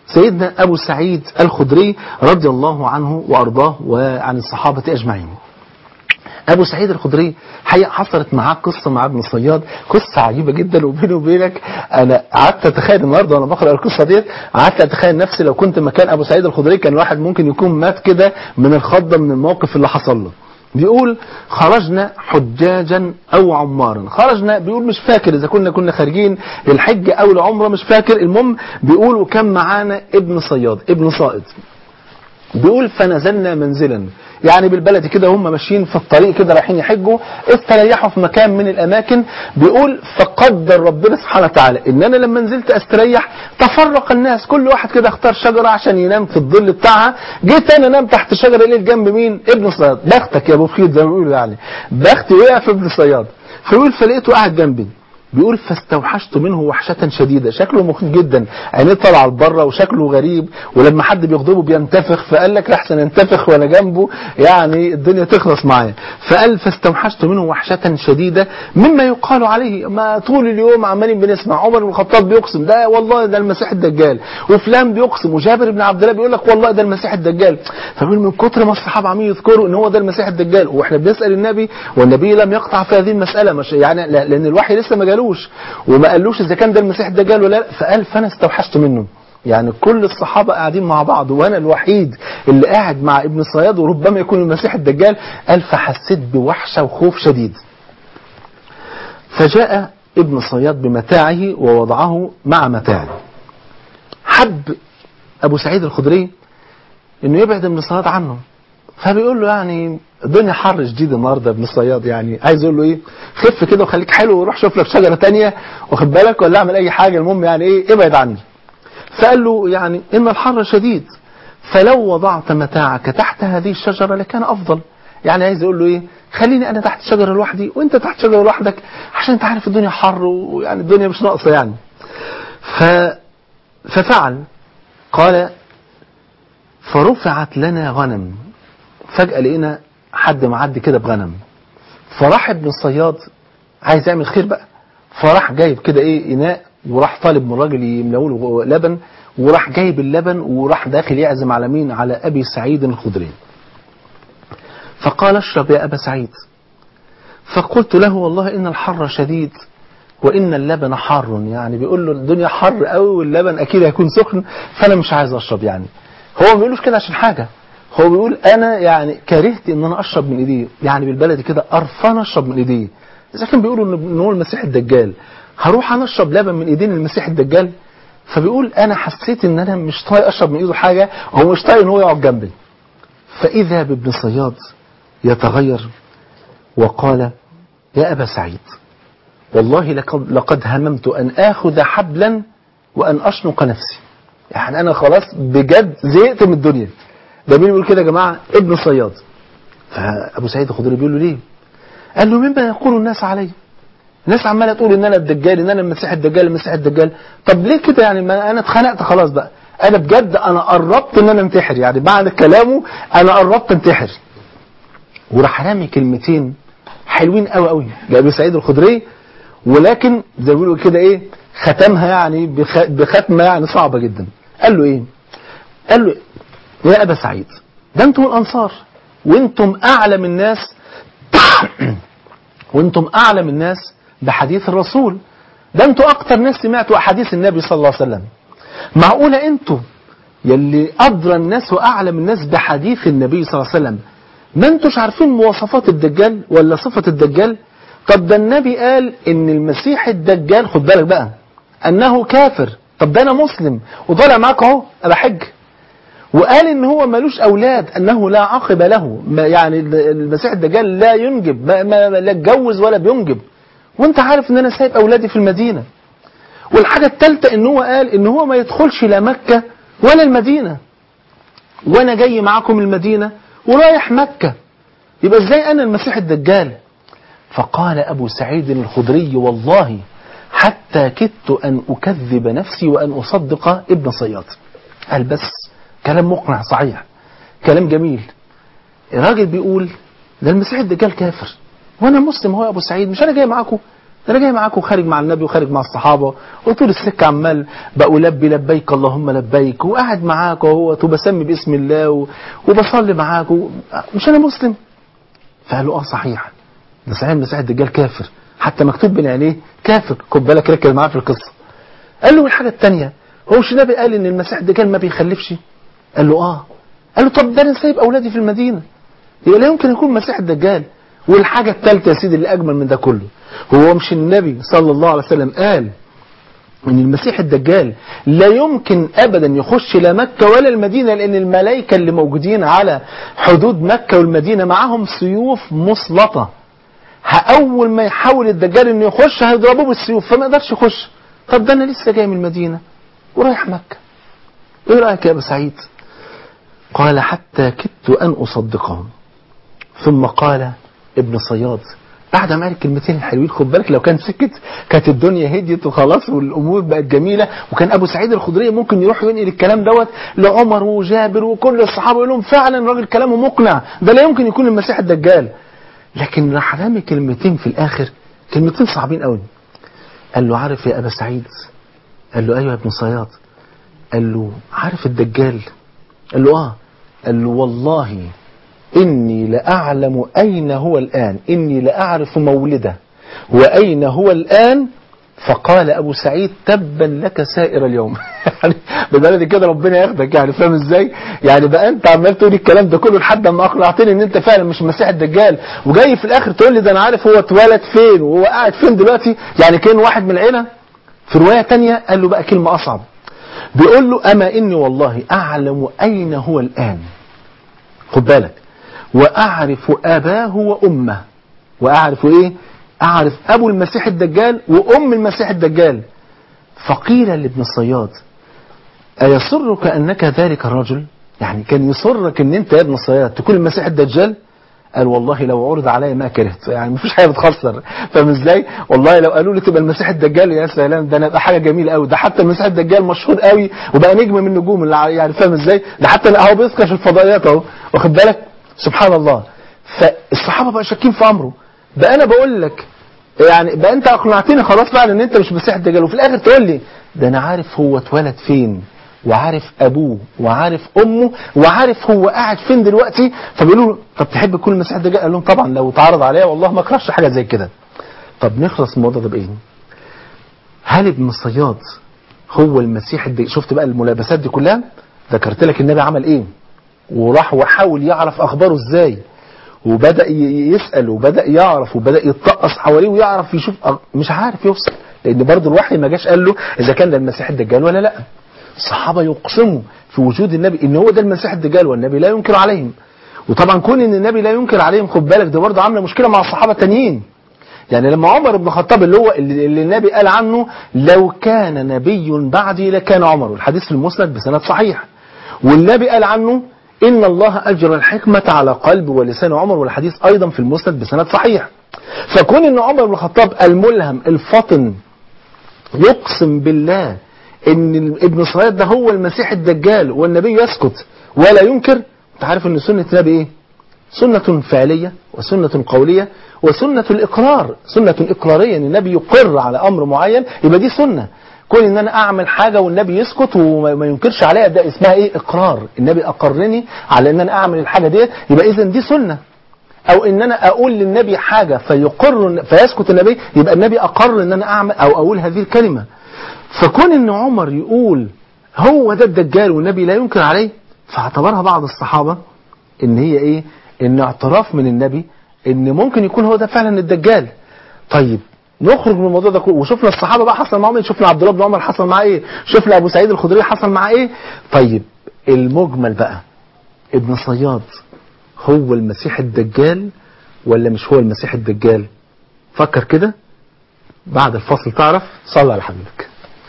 سيدنا أبو سعيد الخدري رضي الله عنه وأرضاه وعن الصحابة أجمعين. أبو سعيد الخدري حقيقة حصلت معاه قصة مع ابن صياد، قصة عجيبة جدا. وبيني وبينك أنا قعدت أتخيل النهاردة وأنا بقرأ القصة ديت، قعدت أتخيل نفسي لو كنت مكان أبو سعيد الخدري كان الواحد ممكن يكون مات كده من الخضة من الموقف اللي حصل له. بيقول خرجنا حجاجا أو عمارا، خرجنا بيقول مش فاكر إذا كنا كنا خارجين للحج أو العمرة، مش فاكر. المهم بيقول وكان معانا ابن صياد ابن صائد. بيقول فنزلنا منزلا، يعني بالبلد كده هم ماشيين في الطريق كده رايحين يحجوا، استريحوا في مكان من الاماكن. بيقول فقدر ربنا سبحانه وتعالى ان انا لما نزلت استريح تفرق الناس، كل واحد كده اختار شجره عشان ينام في الظل بتاعها. جيت انا انام تحت شجره اللي جنب مين؟ ابن صياد. بختك يا ابو خيط زي ما بيقولوا، يعني بختي وقع في ابن صياد. فيقول فلقيته قاعد جنبي. بيقول فاستوحشت منه وحشة شديدة، شكله مخيف جدا، عينيه طالعه لبره وشكله غريب، ولما حد بيغضبه بينتفخ، فقال لك لحسن ينتفخ وانا جنبه يعني الدنيا تخلص معايا. فقال فاستوحشت منه وحشة شديدة مما يقال عليه. ما طول اليوم عمالين بنسمع عمر بن الخطاب بيقسم ده والله ده المسيح الدجال، وفلان بيقسم، وجابر بن عبد الله بيقول لك والله ده المسيح الدجال. فبيقول من كتر ما الصحابه عمالين يذكروا ان هو ده المسيح الدجال، واحنا بنسال النبي والنبي لم يقطع في هذه المساله، مش يعني لان الوحي لسه ما جالوش وما قالوش اذا كان ده المسيح الدجال ولا لا. فقال فانا استوحشت منه، يعني كل الصحابه قاعدين مع بعض وانا الوحيد اللي قاعد مع ابن صياد وربما يكون المسيح الدجال. قال فحسيت بوحشه وخوف شديد. فجاء ابن صياد بمتاعه ووضعه مع متاعه. حب ابو سعيد الخدري انه يبعد ابن صياد عنه، فبيقول له يعني الدنيا حر شديد النهارده ابن صياد، يعني عايز يقول له ايه خف كده وخليك حلو وروح شوف لك شجره ثانيه واخد بالك، ولا اعمل اي حاجه، المهم يعني ايه ابعد عني. فقال له يعني ان الحر شديد، فلو وضعت متاعك تحت هذه الشجره لكان افضل. يعني عايز يقول له ايه خليني انا تحت شجره لوحدي وانت تحت شجره لوحدك، عشان انت عارف الدنيا حر ويعني الدنيا مش ناقصه يعني. ف ففعل. قال فرفعت لنا غنم، فجأة لقينا حد معدي كده بغنم. فراح ابن الصياد عايز يعمل خير بقى، فراح جايب كده ايه اناء، وراح طالب من الراجل يملاه له لبن، وراح جايب اللبن وراح داخل يعزم على مين؟ على ابي سعيد الخدري. فقال اشرب يا ابا سعيد. فقلت له والله ان الحر شديد وان اللبن حار، يعني بيقول له الدنيا حر قوي واللبن اكيد هيكون سخن، فانا مش عايز اشرب. يعني هو ما بيقولوش كده عشان حاجه، هو بيقول انا يعني كرهت ان انا اشرب من ايديه، يعني بالبلدي كده قرفان اشرب من ايديه. اذا كان بيقولوا ان هو المسيح الدجال هروح انا اشرب لبن من ايدين المسيح الدجال؟ فبيقول انا حسيت ان انا مش طايق اشرب من ايده حاجه، هو مش طايق ان هو يقعد جنبي. فاذا بابن صياد يتغير وقال يا ابا سعيد والله لقد, لقد هممت ان اخذ حبلا وان اشنق نفسي، يعني انا خلاص بجد زهقت من الدنيا. ده مين بيقول كده يا جماعه؟ ابن صياد. فابو سعيد الخدري بيقول له ليه؟ قال له مما يقول الناس علي، الناس عماله تقول ان انا الدجال، ان انا المسيح الدجال المسيح الدجال. طب ليه كده يعني؟ ما انا اتخنقت خلاص بقى، انا بجد انا قربت ان انا انتحر، يعني بعد كلامه انا قربت انتحر. وراح رامي كلمتين حلوين قوي قوي لابو سعيد الخدري، ولكن زي ما بيقولوا كده ايه ختمها يعني بختمه يعني صعبه جدا. قال له ايه؟ قال له يا ابا سعيد ده انتم الانصار وانتم اعلم الناس وانتم اعلم الناس بحديث الرسول، ده انتم اكتر ناس سمعتوا احاديث النبي صلى الله عليه وسلم. معقوله انتم يلي ادرى الناس واعلم الناس بحديث النبي صلى الله عليه وسلم ما انتوش عارفين مواصفات الدجال ولا صفه الدجال؟ طب ده النبي قال ان المسيح الدجال خد بالك بقى انه كافر. طب ده انا مسلم وطالع معاك اهو ابقى حج، وقال ان هو ملوش اولاد، انه لا عقب له، يعني المسيح الدجال لا ينجب، ما ما لا اتجوز ولا بينجب، وانت عارف ان انا سايب اولادي في المدينه. والحاجه الثالثه ان هو قال ان هو ما يدخلش لا مكه ولا المدينه، وانا جاي معاكم المدينه ورايح مكه، يبقى ازاي انا المسيح الدجال؟ فقال ابو سعيد الخدري والله حتى كدت ان اكذب نفسي وان اصدق ابن صياد. قال بس كلام مقنع صحيح، كلام جميل. الراجل بيقول ده المسيح الدجال كافر وانا مسلم، هو ابو سعيد مش انا جاي معاكم؟ ده انا جاي معاكم وخارج مع النبي وخارج مع الصحابه وطول السكه عمال بقول لبي لبيك اللهم لبيك وقاعد معاكم اهوت وبسمي باسم الله و... وبصلي معاكم، مش انا مسلم؟ فقال له اه صحيح، ده صحيح المسيح الدجال كافر، حتى مكتوب بين عينيه كافر. خد بالك ركز معاه في القصه. قال له والحاجه الثانيه، هو مش النبي قال ان المسيح الدجال ما بيخلفش؟ قال له اه. قال له طب ده انا سايب اولادي في المدينه، يبقى لا يمكن يكون المسيح الدجال. والحاجه الثالثه يا سيدي اللي اجمل من ده كله، هو مش النبي صلى الله عليه وسلم قال ان المسيح الدجال لا يمكن ابدا يخش لا مكه ولا المدينه، لان الملائكه اللي موجودين على حدود مكه والمدينه معاهم سيوف مسلطه، اول ما يحاول الدجال انه يخش هيضربوه بالسيوف فما يقدرش يخش. طب ده انا لسه جاي من المدينه ورايح مكه، ايه رايك يا ابو سعيد؟ قال حتى كدت ان اصدقهم. ثم قال ابن صياد بعد ما قال الكلمتين الحلوين، خد بالك لو كان سكت كانت الدنيا هديت وخلاص والامور بقت جميله، وكان ابو سعيد الخدري ممكن يروح ينقل الكلام دوت لعمر وجابر وكل الصحابه يقول لهم فعلا الراجل كلامه مقنع، ده لا يمكن يكون المسيح الدجال. لكن راح رامي كلمتين في الاخر، كلمتين صعبين قوي. قال له عارف يا ابا سعيد؟ قال له ايوه يا ابن صياد. قال له عارف الدجال؟ قال له اه. قال له والله إني لأعلم أين هو الآن، إني لأعرف مولده وأين هو الآن. فقال أبو سعيد تبا لك سائر اليوم. يعني بالبلدي كده ربنا ياخدك، يعني فاهم ازاي؟ يعني بقى انت عمال تقول الكلام ده كله لحد ما اقنعتني ان انت فعلا مش المسيح الدجال، وجاي في الاخر تقول لي ده انا عارف هو اتولد فين وهو قاعد فين دلوقتي، يعني كان واحد من العيله. في روايه ثانيه قال له بقى كلمه اصعب، بيقول له اما اني والله اعلم اين هو الآن، خد بالك، وأعرف أباه وأمه. وأعرف إيه؟ أعرف أبو المسيح الدجال وأم المسيح الدجال. فقيل لابن الصياد أيسرك أنك ذلك الرجل؟ يعني كان يسرك أن أنت يا ابن الصياد تكون المسيح الدجال؟ قال والله لو عرض علي ما كرهت، يعني مفيش حاجه بتخسر، فاهم ازاي؟ والله لو قالوا لي تبقى المسيح الدجال يا سلام، ده انا ابقى حاجه جميله قوي، ده حتى المسيح الدجال مشهور قوي وبقى نجم من نجوم، يعني فاهم ازاي؟ ده حتى اهو بيذكر في الفضائيات اهو، واخد بالك؟ سبحان الله. فالصحابه بقى شاكين في امره. بقى انا بقول لك يعني بقى انت اقنعتني خلاص فعلا ان انت مش مسيح الدجال، وفي الاخر تقول لي ده انا عارف هو اتولد فين وعارف ابوه وعارف امه وعارف هو قاعد فين دلوقتي. فبيقولوا له طب تحب تكون المسيح الدجال؟ قال لهم طبعا لو اتعرض عليا والله ما اكرهش حاجه زي كده. طب نخلص من الموضوع ده بايه؟ هل ابن الصياد هو المسيح الدجال؟ شفت بقى الملابسات دي كلها؟ ذكرت لك النبي عمل ايه وراح وحاول يعرف اخباره ازاي، وبدأ يسأل وبدأ يعرف وبدأ يتطقص حواليه ويعرف يشوف، مش عارف يوصل، لان برضه الوحي ما جاش قال له اذا كان ده المسيح الدجال ولا لا. الصحابة يقسموا في وجود النبي ان هو ده المسيح الدجال والنبي لا ينكر عليهم. وطبعا كون ان النبي لا ينكر عليهم، خد بالك ده برضه عامله مشكله مع الصحابه التانيين. يعني لما عمر بن الخطاب اللي هو اللي, اللي النبي قال عنه لو كان نبي بعدي لكان عمر، والحديث في المسند بسند صحيح، والنبي قال عنه إن الله أجرى الحكمة على قلب ولسان عمر، والحديث أيضا في المسند بسند صحيح. فكون إن عمر بن الخطاب الملهم الفطن يقسم بالله إن ابن صياد ده هو المسيح الدجال والنبي يسكت ولا ينكر، أنت عارف إن سنة النبي إيه؟ سنة فعلية وسنة قولية وسنة الإقرار، سنة إقرارية إن النبي يقر على أمر معين يبقى دي سنة. كون ان انا اعمل حاجة والنبي يسكت وما ينكرش عليها ده اسمها ايه؟ اقرار. النبي اقرني على ان انا اعمل الحاجة ديت يبقى اذا دي سنة. او ان انا اقول للنبي حاجة فيقر فيسكت النبي يبقى النبي اقر ان انا اعمل او اقول هذه الكلمة. فكون ان عمر يقول هو ده الدجال والنبي لا ينكر عليه، فاعتبرها بعض الصحابة ان هي ايه؟ ان اعتراف من النبي ان ممكن يكون هو ده فعلا الدجال. طيب نخرج من الموضوع ده كله، وشفنا الصحابه بقى حصل معاهم ايه، شفنا عبد الله بن عمر حصل معاه ايه، شفنا ابو سعيد الخدري حصل معاه ايه. طيب المجمل بقى، ابن صياد هو المسيح الدجال ولا مش هو المسيح الدجال؟ فكر كده بعد الفصل تعرف. صلى على حبيبك.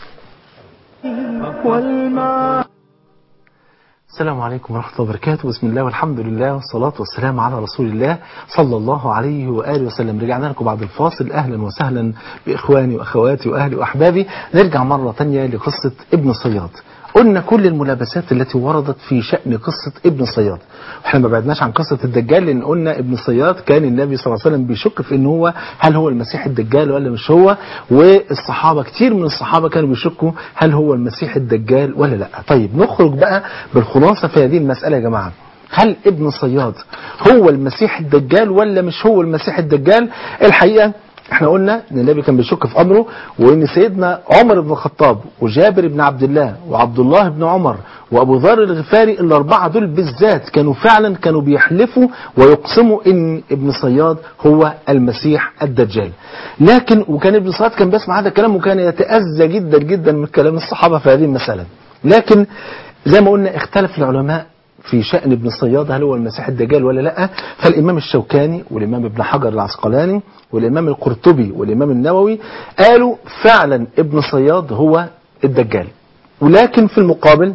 السلام عليكم ورحمة الله وبركاته. بسم الله والحمد لله والصلاة والسلام على رسول الله صلى الله عليه وآله وسلم. رجعنا لكم بعد الفاصل. أهلا وسهلا بإخواني وأخواتي وأهلي وأحبابي. نرجع مرة تانية لقصة ابن صياد. قلنا كل الملابسات التي وردت في شأن قصة ابن صياد. احنا ما بعدناش عن قصة الدجال، لان قلنا ابن صياد كان النبي صلى الله عليه وسلم بيشك في ان هو هل هو المسيح الدجال ولا مش هو، والصحابة كتير من الصحابة كانوا بيشكوا هل هو المسيح الدجال ولا لا. طيب نخرج بقى بالخلاصة في هذه المسألة يا جماعة، هل ابن صياد هو المسيح الدجال ولا مش هو المسيح الدجال؟ الحقيقة احنا قلنا ان النبي كان بيشك في امره، وان سيدنا عمر بن الخطاب وجابر بن عبد الله وعبد الله بن عمر وابو ذر الغفاري الاربعه دول بالذات كانوا فعلا كانوا بيحلفوا ويقسموا ان ابن صياد هو المسيح الدجال. لكن وكان ابن صياد كان بيسمع هذا الكلام وكان يتأذى جدا جدا من كلام الصحابه في هذه المساله. لكن زي ما قلنا اختلف العلماء في شأن ابن صياد هل هو المسيح الدجال ولا لا. فالإمام الشوكاني والإمام ابن حجر العسقلاني والإمام القرطبي والإمام النووي قالوا فعلا ابن صياد هو الدجال. ولكن في المقابل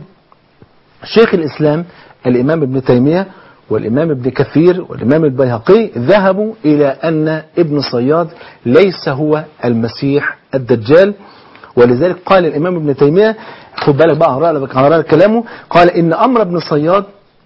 شيخ الإسلام الإمام ابن تيمية والإمام ابن كثير والإمام البيهقي ذهبوا إلى أن ابن صياد ليس هو المسيح الدجال. ولذلك قال الإمام ابن تيمية، خد بالك بقى هقرأ كلامه، قال إن أمر ابن صياد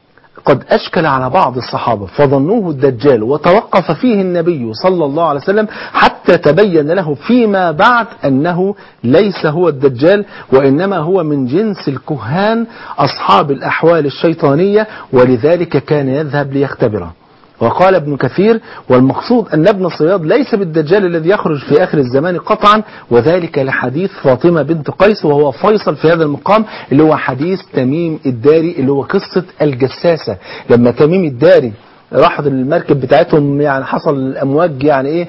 قد أشكل على بعض الصحابة فظنوه الدجال، وتوقف فيه النبي صلى الله عليه وسلم حتى تبين له فيما بعد أنه ليس هو الدجال، وإنما هو من جنس الكهان أصحاب الأحوال الشيطانية، ولذلك كان يذهب ليختبره. وقال ابن كثير والمقصود أن ابن صياد ليس بالدجال الذي يخرج في آخر الزمان قطعا، وذلك لحديث فاطمة بنت قيس، وهو فيصل في هذا المقام اللي هو حديث تميم الداري اللي هو قصة الجساسة. لما تميم الداري راحت المركب بتاعتهم يعني حصل الأمواج يعني إيه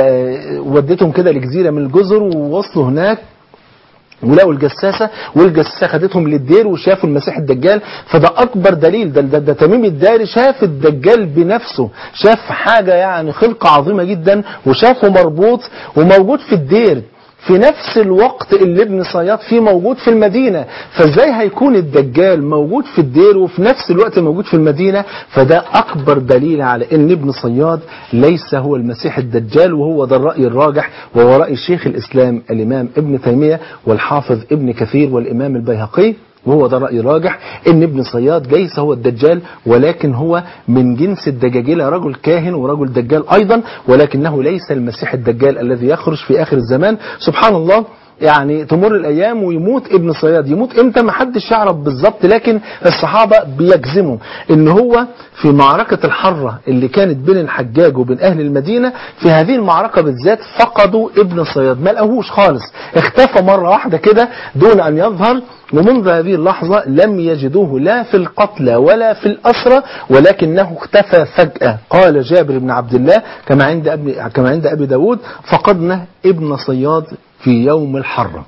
آه ودتهم كده لجزيرة من الجزر، ووصلوا هناك ولقوا الجساسة، والجساسة خدتهم للدير وشافوا المسيح الدجال. فده أكبر دليل، ده, ده, ده تميم الداري شاف الدجال بنفسه، شاف حاجة يعني خلقة عظيمة جدا، وشافه مربوط وموجود في الدير في نفس الوقت اللي ابن صياد فيه موجود في المدينة. فازاي هيكون الدجال موجود في الدير وفي نفس الوقت موجود في المدينة؟ فده أكبر دليل على ان ابن صياد ليس هو المسيح الدجال، وهو ده الرأي الراجح، وهو رأي شيخ الإسلام الإمام ابن تيمية والحافظ ابن كثير والإمام البيهقي، وهو ده الرأي الراجح ان ابن صياد ليس هو الدجال، ولكن هو من جنس الدجاجلة، رجل كاهن ورجل دجال أيضا، ولكنه ليس المسيح الدجال الذي يخرج في آخر الزمان. سبحان الله، يعني تمر الأيام ويموت ابن صياد. يموت امتى ما حدش يعرف بالظبط، لكن الصحابة بيجزموا ان هو في معركة الحرة اللي كانت بين الحجاج وبين أهل المدينة، في هذه المعركة بالذات فقدوا ابن صياد، ما لقوهوش خالص، اختفى مرة واحدة كده دون أن يظهر. ومنذ هذه اللحظة لم يجدوه لا في القتلى ولا في الأسرى، ولكنه اختفى فجأة. قال جابر بن عبد الله كما عند أبي, كما عند أبي داود فقدنا ابن صياد في يوم الحرة.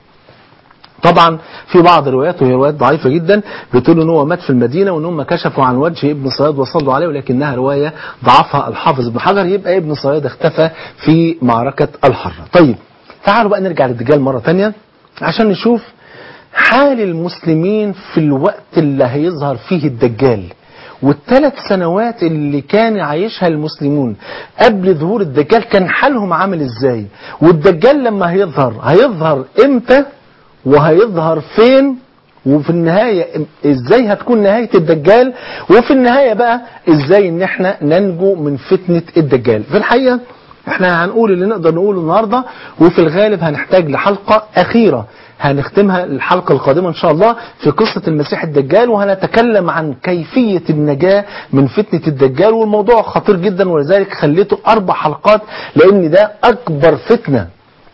طبعا في بعض الروايات وهي روايات ضعيفة جدا بتقول ان هو مات في المدينة وان هم كشفوا عن وجه ابن صياد وصلوا عليه، ولكنها رواية ضعفها الحافظ ابن حجر. يبقى ابن صياد اختفى في معركة الحرة. طيب تعالوا بقى نرجع للدجال مرة تانية عشان نشوف حال المسلمين في الوقت اللي هيظهر فيه الدجال، والثلاث سنوات اللي كان عايشها المسلمون قبل ظهور الدجال كان حالهم عامل ازاي، والدجال لما هيظهر هيظهر امتى وهيظهر فين، وفي النهاية ازاي هتكون نهاية الدجال، وفي النهاية بقى ازاي ان احنا ننجو من فتنة الدجال. في الحقيقة احنا هنقول اللي نقدر نقوله النهاردة، وفي الغالب هنحتاج لحلقة أخيرة هنختمها الحلقة القادمة إن شاء الله في قصة المسيح الدجال، وهنتكلم عن كيفية النجاة من فتنة الدجال. والموضوع خطير جدا، ولذلك خليته أربع حلقات لأن ده أكبر فتنة.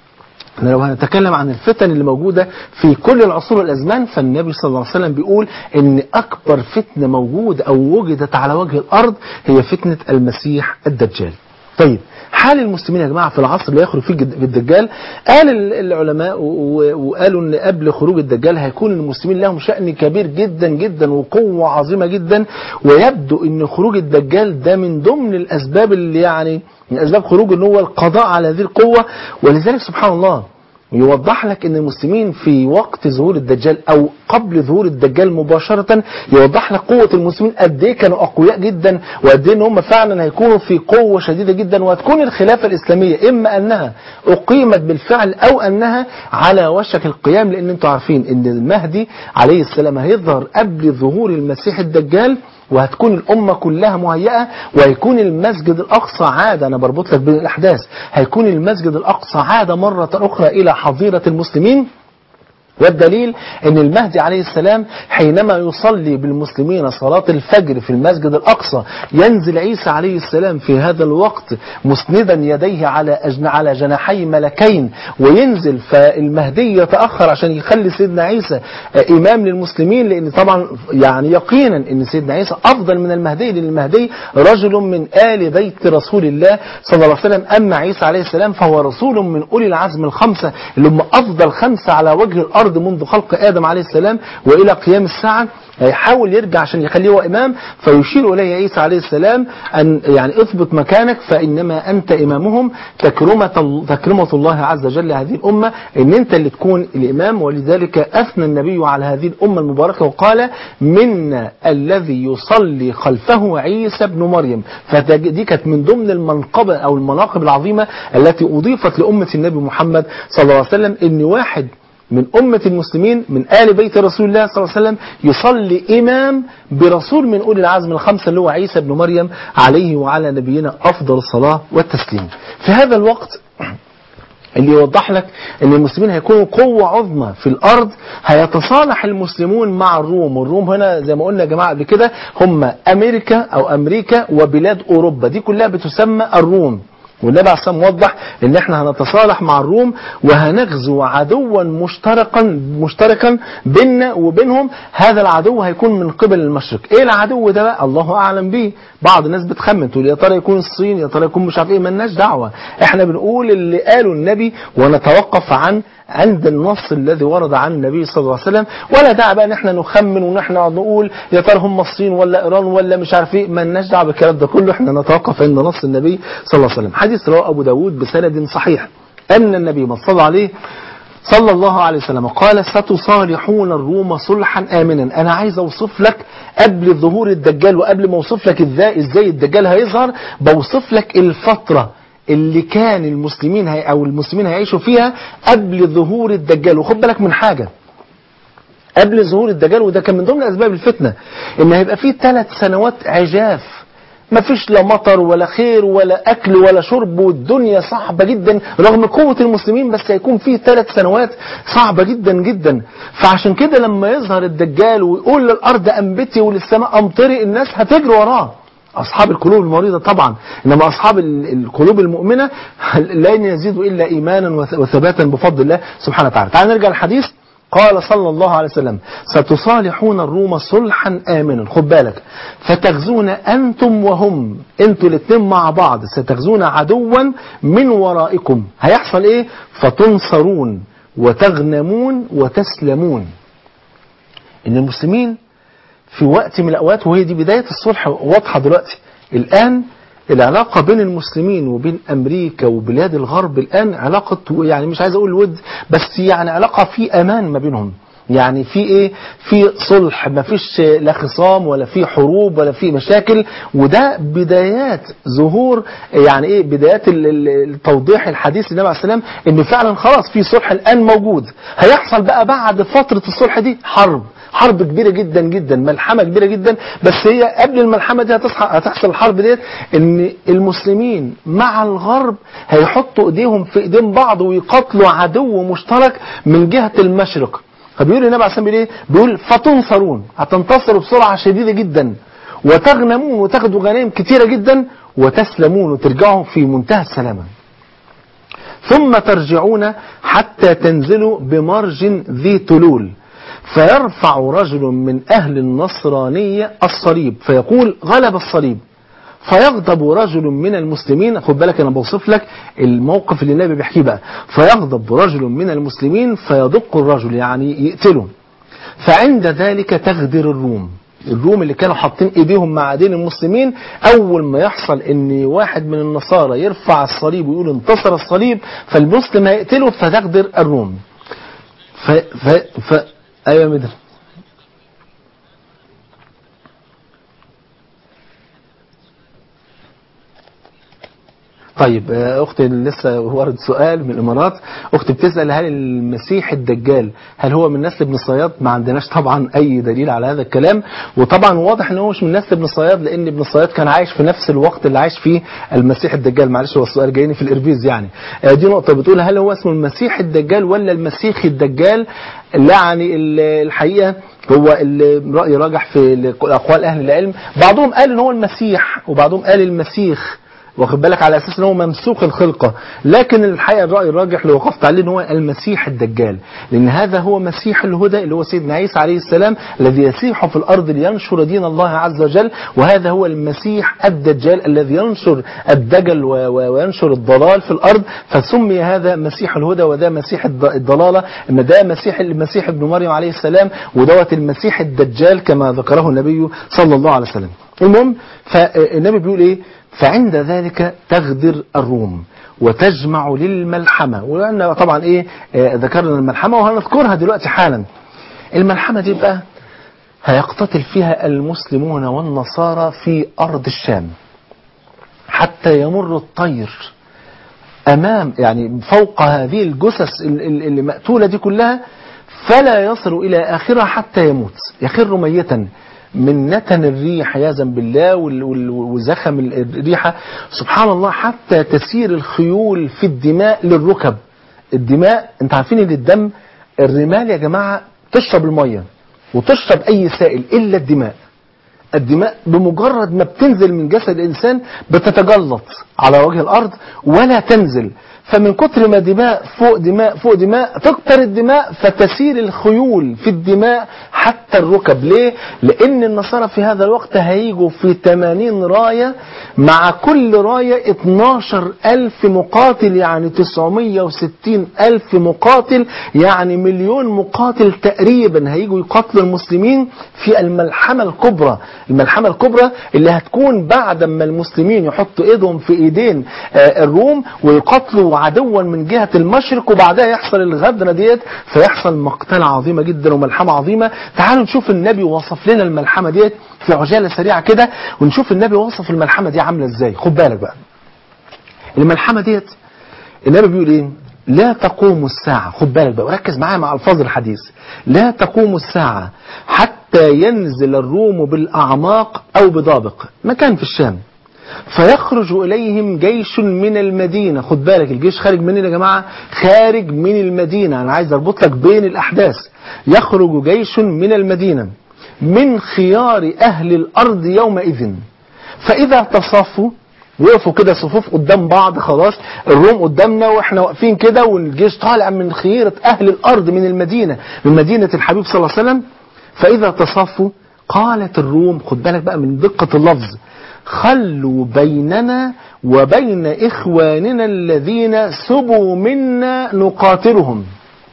لو هنتكلم عن الفتن اللي موجودة في كل العصور والأزمان، فالنبي صلى الله عليه وسلم بيقول إن أكبر فتنة موجودة أو وجدت على وجه الأرض هي فتنة المسيح الدجال. طيب حال المسلمين يا جماعة في العصر اللي يخرج فيه الدجال، قال العلماء وقالوا ان قبل خروج الدجال هيكون المسلمين لهم شأن كبير جدا جدا وقوة عظيمة جدا، ويبدو ان خروج الدجال ده من ضمن الاسباب اللي يعني من اسباب خروج ان هو القضاء على هذه القوة. ولذلك سبحان الله يوضح لك ان المسلمين في وقت ظهور الدجال او قبل ظهور الدجال مباشرة، يوضح لك قوة المسلمين قد ايه كانوا اقوياء جدا، وقد ايه ان هم فعلا هيكونوا في قوة شديدة جدا، وهتكون الخلافة الاسلامية اما انها اقيمت بالفعل او انها على وشك القيام. لان انتوا عارفين ان المهدي عليه السلام هيظهر قبل ظهور المسيح الدجال، وهتكون الأمة كلها مهيئة، وهيكون المسجد الأقصى عادة. أنا بربط لك بين الأحداث، هيكون المسجد الأقصى عادة مرة أخرى إلى حظيرة المسلمين. والدليل ان المهدي عليه السلام حينما يصلي بالمسلمين صلاة الفجر في المسجد الأقصى، ينزل عيسى عليه السلام في هذا الوقت مسندا يديه على أجن على جناحي ملكين، وينزل فالمهدي يتأخر عشان يخلي سيدنا عيسى إمام للمسلمين، لأن طبعا يعني يقينا ان سيدنا عيسى أفضل من المهدي، لأن المهدي رجل من آل بيت رسول الله صلى الله عليه وسلم. أما عيسى عليه السلام فهو رسول من أولي العزم الخمسة اللي هم أفضل خمسة على وجه الأرض منذ خلق آدم عليه السلام وإلى قيام الساعة. هيحاول يرجع عشان يخليه هو إمام، فيشير إليه عيسى عليه السلام أن يعني اثبت مكانك فإنما أنت إمامهم، تكرمة, تكرمة الله عز وجل هذه الأمة إن أنت اللي تكون الإمام. ولذلك أثنى النبي على هذه الأمة المباركة وقال منا الذي يصلي خلفه عيسى بن مريم. فدي كانت من ضمن المنقبة أو المناقب العظيمة التي أضيفت لأمة النبي محمد صلى الله عليه وسلم، إن واحد من أمة المسلمين من آل بيت رسول الله صلى الله عليه وسلم يصلي إمام برسول من أولي العزم الخمسة اللي هو عيسى بن مريم عليه وعلى نبينا أفضل الصلاة والتسليم. في هذا الوقت اللي يوضح لك أن المسلمين هيكونوا قوة عظمى في الأرض، هيتصالح المسلمون مع الروم. والروم هنا زي ما قلنا يا جماعة قبل كده هم أمريكا أو أمريكا وبلاد أوروبا، دي كلها بتسمى الروم. والنبي عليه الصلاة والسلام وضح ان احنا هنتصالح مع الروم وهنغزو عدوا مشتركا مشتركا بيننا وبينهم. هذا العدو هيكون من قبل المشرق. ايه العدو ده بقى؟ الله اعلم به. بعض الناس بتخمن تقول يا ترى يكون الصين، يا ترى يكون مش عارف ايه. مالناش دعوه، احنا بنقول اللي قاله النبي ونتوقف عن عند النص الذي ورد عن النبي صلى الله عليه وسلم، ولا داعي بقى ان احنا نخمن ونحن نقول يا ترى هم الصين ولا ايران ولا مش عارف ايه. مالناش دعوه بالكلام ده كله، احنا نتوقف عند نص النبي صلى الله عليه وسلم. حديث رواه ابو داود بسند صحيح ان النبي صلى عليه صلى الله عليه وسلم قال ستصالحون الروم صلحا آمنا. أنا عايز أوصف لك قبل ظهور الدجال، وقبل ما أوصف لك إزاي, إزاي الدجال هيظهر، بوصف لك الفترة اللي كان المسلمين هي أو المسلمين هيعيشوا فيها قبل ظهور الدجال. وخد بالك من حاجة، قبل ظهور الدجال وده كان من ضمن أسباب الفتنة، إن هيبقى فيه ثلاث سنوات عجاف، ما فيش لا مطر ولا خير ولا أكل ولا شرب، والدنيا صعبة جدا رغم قوة المسلمين، بس هيكون فيه ثلاث سنوات صعبة جدا جدا. فعشان كده لما يظهر الدجال ويقول للأرض أنبتي وللسماء أمطري، الناس هتجري وراه، أصحاب القلوب المريضة طبعا، إنما أصحاب القلوب المؤمنة لن يزيدوا إلا إيمانا وثباتا بفضل الله سبحانه وتعالى. تعال نرجع الحديث. قال صلى الله عليه وسلم ستصالحون الروم صلحا آمنا. خد بالك، فتغزون أنتم وهم، أنتوا الاثنين مع بعض، ستغزون عدوا من ورائكم. هيحصل إيه؟ فتنصرون وتغنمون وتسلمون. إن المسلمين في وقت من الأوقات، وهي دي بداية الصلح واضحة دلوقتي، الآن العلاقة بين المسلمين وبين أمريكا وبلاد الغرب الآن علاقة، يعني مش عايز أقول ود، بس يعني علاقة في أمان ما بينهم. يعني في إيه؟ في صلح، ما فيش لا خصام ولا في حروب ولا في مشاكل. وده بدايات ظهور، يعني إيه؟ بدايات التوضيح الحديث للنبي عليه السلام إن فعلا خلاص في صلح الآن موجود. هيحصل بقى بعد فترة الصلح دي حرب، حرب كبيرة جدا جدا، ملحمة كبيرة جدا. بس هي قبل الملحمة دي هتحصل الحرب ديت، ان المسلمين مع الغرب هيحطوا ايديهم في ايدين بعض ويقاتلوا عدو مشترك من جهة المشرق. فبيقول النبي عليه الصلاة والسلام بيقول فتنصرون، هتنتصروا بسرعة شديدة جدا، وتغنمون وتاخدوا غنائم كتيرة جدا، وتسلمون وترجعوا في منتهى السلامة. ثم ترجعون حتى تنزلوا بمرج ذي تلول، فيرفع رجل من أهل النصرانية الصليب فيقول غلب الصليب، فيغضب رجل من المسلمين. خد بالك أنا بوصف لك الموقف اللي النبي بيحكيه بقى. فيغضب رجل من المسلمين فيدق الرجل، يعني يقتله. فعند ذلك تغدر الروم، الروم اللي كانوا حاطين ايديهم مع ايدين المسلمين، اول ما يحصل ان واحد من النصارى يرفع الصليب ويقول انتصر الصليب فالمسلم هيقتله، فتغدر الروم. ف ف ف ايوه مدر. طيب اختي لسه ورد سؤال من الامارات، اختي بتسال هل المسيح الدجال هل هو من نسل ابن صياد؟ ما عندناش طبعا اي دليل على هذا الكلام، وطبعا واضح ان هو مش من نسل ابن صياد لان ابن صياد كان عايش في نفس الوقت اللي عايش فيه المسيح الدجال. معلش هو السؤال جايني في الاربيز يعني. دي نقطه بتقول هل هو اسمه المسيح الدجال ولا المسيح الدجال؟ لا يعني الحقيقه هو الراي راجح في اقوال اهل العلم، بعضهم قال ان هو المسيح وبعضهم قال المسيح، واخد بالك، على اساس ان هو ممسوخ الخلقه، لكن الحقيقه الراي الراجح اللي وقفت عليه ان هو المسيح الدجال، لان هذا هو مسيح الهدى اللي هو سيدنا عيسى عليه السلام الذي يسيح في الارض لينشر دين الله عز وجل، وهذا هو المسيح الدجال الذي ينشر الدجل وينشر الضلال في الارض، فسمي هذا مسيح الهدى وذا مسيح الضلاله، ان ده مسيح المسيح ابن مريم عليه السلام ودوت المسيح الدجال كما ذكره النبي صلى الله عليه وسلم. المهم فالنبي بيقول ايه؟ فعند ذلك تغدر الروم وتجمع للملحمة. وأنا طبعا إيه آه ذكرنا الملحمة وهنذكرها دلوقتي حالا. الملحمة دي بقى هيقتتل فيها المسلمون والنصارى في أرض الشام حتى يمر الطير أمام يعني فوق هذه الجثث اللي مقتولة دي كلها، فلا يصل إلى آخرها حتى يموت، يخر ميتا من نتن الريح عياذا بالله وزخم الريحة، سبحان الله، حتى تسير الخيول في الدماء للركب. الدماء انت عارفين ان الدم الرمال يا جماعة تشرب المية وتشرب اي سائل الا الدماء. الدماء بمجرد ما بتنزل من جسد الانسان بتتجلط على وجه الارض ولا تنزل، فمن كتر ما دماء فوق دماء فوق دماء تكتر الدماء فتسير الخيول في الدماء حتى الركب. ليه؟ لأن النصارى في هذا الوقت هيجوا في ثمانين راية، مع كل راية اثناشر ألف مقاتل، يعني تسعمية وستين ألف مقاتل، يعني مليون مقاتل تقريبا هيجوا يقاتلوا المسلمين في الملحمة الكبرى. الملحمة الكبرى اللي هتكون بعد ما المسلمين يحطوا ايدهم في ايدين الروم ويقاتلوا عدوا من جهة المشرق، وبعدها يحصل الغدرة ديت فيحصل مقتلة عظيمة جدا وملحمة عظيمة. تعالوا نشوف النبي وصف لنا الملحمة ديت في عجالة سريعة كده، ونشوف النبي وصف الملحمة دي عاملة ازاي. خد بالك بقى الملحمة ديت النبي بيقول ايه؟ لا تقوم الساعة، خد بالك بقى وركز معايا مع الفاظ الحديث، لا تقوم الساعة حتى ينزل الروم بالأعماق أو بدابق مكان في الشام، فيخرج إليهم جيش من المدينة. خد بالك الجيش خارج منين يا جماعة؟ خارج من المدينة، أنا عايز أربط لك بين الأحداث. يخرج جيش من المدينة من خيار أهل الأرض يومئذ، فإذا تصافوا وقفوا كده صفوف قدام بعض، خلاص الروم قدامنا واحنا واقفين كده والجيش طالع من خيرة أهل الأرض من المدينة، من مدينة الحبيب صلى الله عليه وسلم. فإذا تصافوا قالت الروم، خد بالك بقى من دقة اللفظ، خلوا بيننا وبين إخواننا الذين سبوا منا نقاتلهم.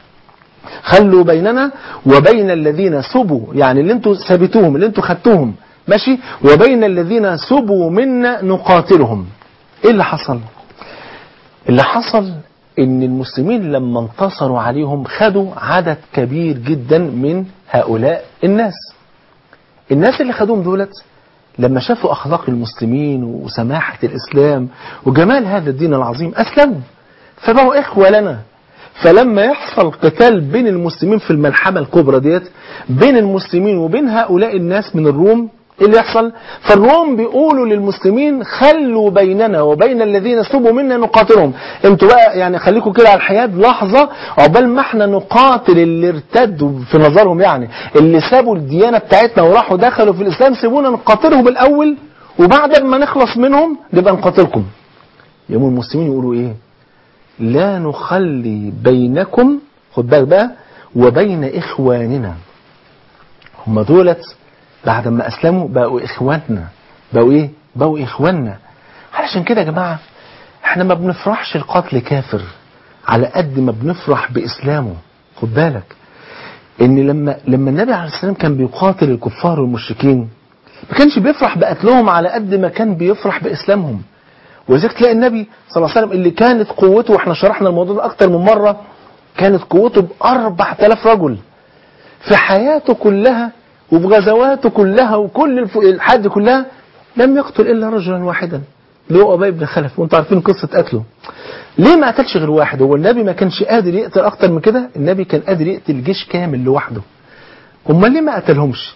خلوا بيننا وبين الذين سبوا، يعني اللي انتوا سبتوهم اللي انتوا خدتوهم ماشي، وبين الذين سبوا منا نقاتلهم. ايه اللي حصل؟ اللي حصل ان المسلمين لما انتصروا عليهم خدوا عدد كبير جدا من هؤلاء الناس. الناس اللي خدوهم دولت لما شافوا أخلاق المسلمين وسماحة الإسلام وجمال هذا الدين العظيم أسلموا، فبقوا إخوة لنا. فلما يحصل قتال بين المسلمين في الملحمة الكبرى ديت بين المسلمين وبين هؤلاء الناس من الروم، إيه اللي يحصل؟ فالروم بيقولوا للمسلمين خلوا بيننا وبين الذين سبوا منا نقاتلهم، انتوا بقى يعني خليكم كده على الحياد لحظة عقبال ما احنا نقاتل اللي ارتدوا في نظرهم، يعني اللي سابوا الديانة بتاعتنا وراحوا دخلوا في الإسلام، سيبونا نقاتلهم الأول وبعد ما نخلص منهم نبقى نقاتلكم. يوم المسلمين يقولوا ايه؟ لا نخلي بينكم، خد بالك بقى، وبين إخواننا. هم دولت بعد ما أسلموا بقوا إخواننا، بقوا إيه؟ بقوا إخواننا. علشان كده يا جماعة احنا ما بنفرحش القتل كافر على قد ما بنفرح بإسلامه. خد بالك ان لما لما النبي عليه السلام كان بيقاتل الكفار والمشركين ما كانش بيفرح بقتلهم على قد ما كان بيفرح بإسلامهم. ولذلك تلاقي النبي صلى الله عليه وسلم اللي كانت قوته، واحنا شرحنا الموضوع ده أكتر من مرة، كانت قوته بأربع تلاف رجل في حياته كلها وفي غزواته كلها وكل الحد كلها لم يقتل إلا رجلا واحدا اللي هو أبي بن خلف. وانتم عارفين قصة قتله. ليه ما قتلش غير واحد؟ هو النبي ما كانش قادر يقتل أكتر من كده؟ النبي كان قادر يقتل جيش كامل لوحده. امال ليه ما قتلهمش؟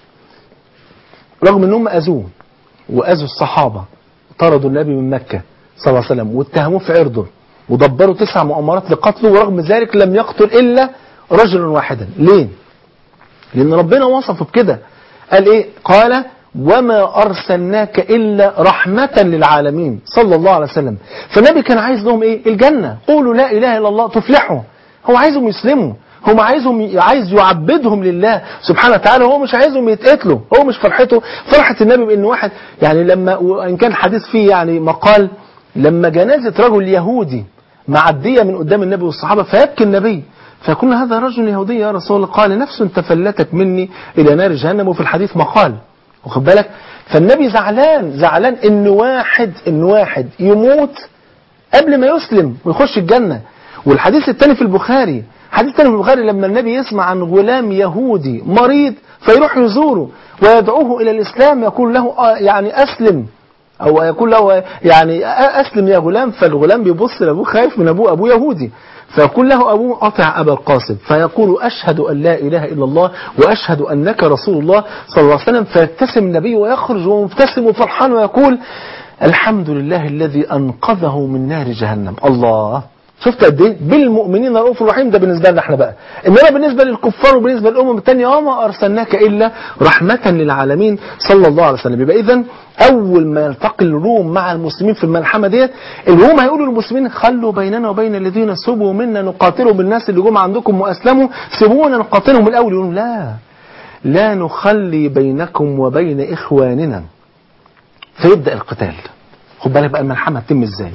رغم انهم اذوه واذوا الصحابه، طردوا النبي من مكه صلى الله عليه وسلم واتهموه في عرضه ودبروا تسع مؤامرات لقتله، ورغم ذلك لم يقتل الا رجلا واحدا. ليه؟ لان ربنا وصفه بكده. قال ايه؟ قال وما ارسلناك الا رحمه للعالمين صلى الله عليه وسلم. فالنبي كان عايز لهم ايه؟ الجنه. قولوا لا اله الا الله تفلحوا. هو عايزهم يسلموا، هم عايزهم عايز يعبدهم لله سبحانه وتعالى. هو مش عايزهم يتقتلوا. هو مش فرحته فرحة النبي بأن واحد يعني لما، وإن كان حديث فيه يعني مقال، لما جنازة رجل يهودي معدية من قدام النبي والصحابة فيبكي النبي فيقول هذا رجل يهودي يا رسول الله، قال نفس تفلتت مني إلى نار جهنم. وفي الحديث مقال، واخد بالك؟ فالنبي زعلان زعلان إن واحد إن واحد يموت قبل ما يسلم ويخش الجنة. والحديث الثاني في البخاري، حديث تاني في البخاري لما النبي يسمع عن غلام يهودي مريض فيروح يزوره ويدعوه إلى الإسلام، يقول له يعني أسلم، أو يقول له يعني أسلم يا غلام. فالغلام بيبص لأبوه خايف من أبوه، أبوه يهودي، فيقول له أبوه أطع أبا القاسم، فيقول أشهد أن لا إله إلا الله وأشهد أنك رسول الله صلى الله عليه وسلم. فيبتسم النبي ويخرج ومبتسم وفرحان ويقول الحمد لله الذي أنقذه من نار جهنم. الله، شفت قد ايه بالمؤمنين رؤوف رحيم. ده بالنسبه لنا احنا بقى، انما بالنسبه للكفار وبالنسبه للامم الثانيه وما ارسلناك الا رحمه للعالمين صلى الله عليه وسلم. يبقى اذا اول ما يلتقي الروم مع المسلمين في الملحمه ديت، الروم هيقولوا للمسلمين خلوا بيننا وبين الذين سبوا منا نقاتلهم بالناس اللي جم عندكم واسلموا، سيبونا نقاتلهم الاول. يقولوا لا لا نخلي بينكم وبين اخواننا. فيبدا القتال. خد بالك بقى الملحمه تتم ازاي.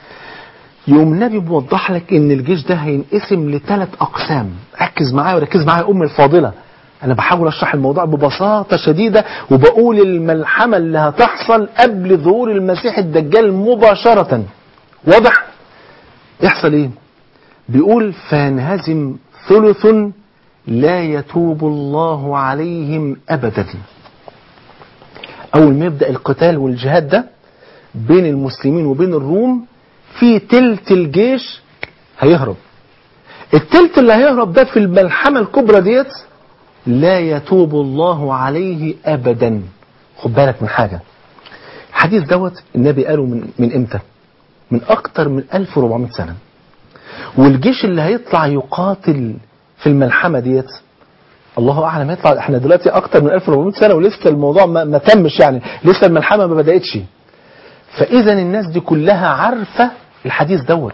يوم النبي بيوضح لك ان الجيش ده هينقسم لثلاث اقسام. ركز معايا وركز معايا ام الفاضله، انا بحاول اشرح الموضوع ببساطه شديده وبقول الملحمه اللي هتحصل قبل ظهور المسيح الدجال مباشره. واضح؟ يحصل ايه؟ بيقول فينهزم ثلث لا يتوب الله عليهم ابدا. اول ما يبدا القتال والجهاد ده بين المسلمين وبين الروم، في تلت الجيش هيهرب. التلت اللي هيهرب ده في الملحمة الكبرى ديت لا يتوب الله عليه أبدا. خد بالك من حاجة، الحديث دوت النبي قاله من, من امتى؟ من أكتر من ألف وأربعمائة سنة. والجيش اللي هيطلع يقاتل في الملحمة ديت الله أعلم يطلع. احنا دلوقتي أكتر من ألف وأربعمائة سنة ولسه الموضوع ما, ما تمش، يعني لسه الملحمة ما بدأتش. فإذا الناس دي كلها عارفة الحديث دوت،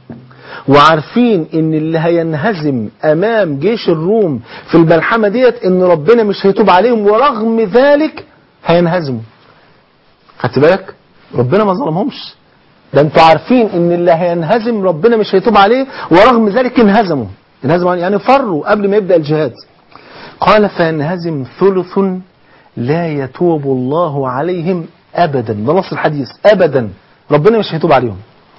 وعارفين ان اللي هينهزم امام جيش الروم في الملحمة ديت ان ربنا مش هيتوب عليهم، ورغم ذلك هينهزموا. خدت بالك؟ ربنا ما ظلمهمش، ده انتوا عارفين ان اللي هينهزم ربنا مش هيتوب عليه، ورغم ذلك انهزموا. انهزموا يعني فروا قبل ما يبدأ الجهاد. قال فينهزم ثلث لا يتوب الله عليهم أبدا. ده نص الحديث، أبدا ربنا مش هيتوب عليهم.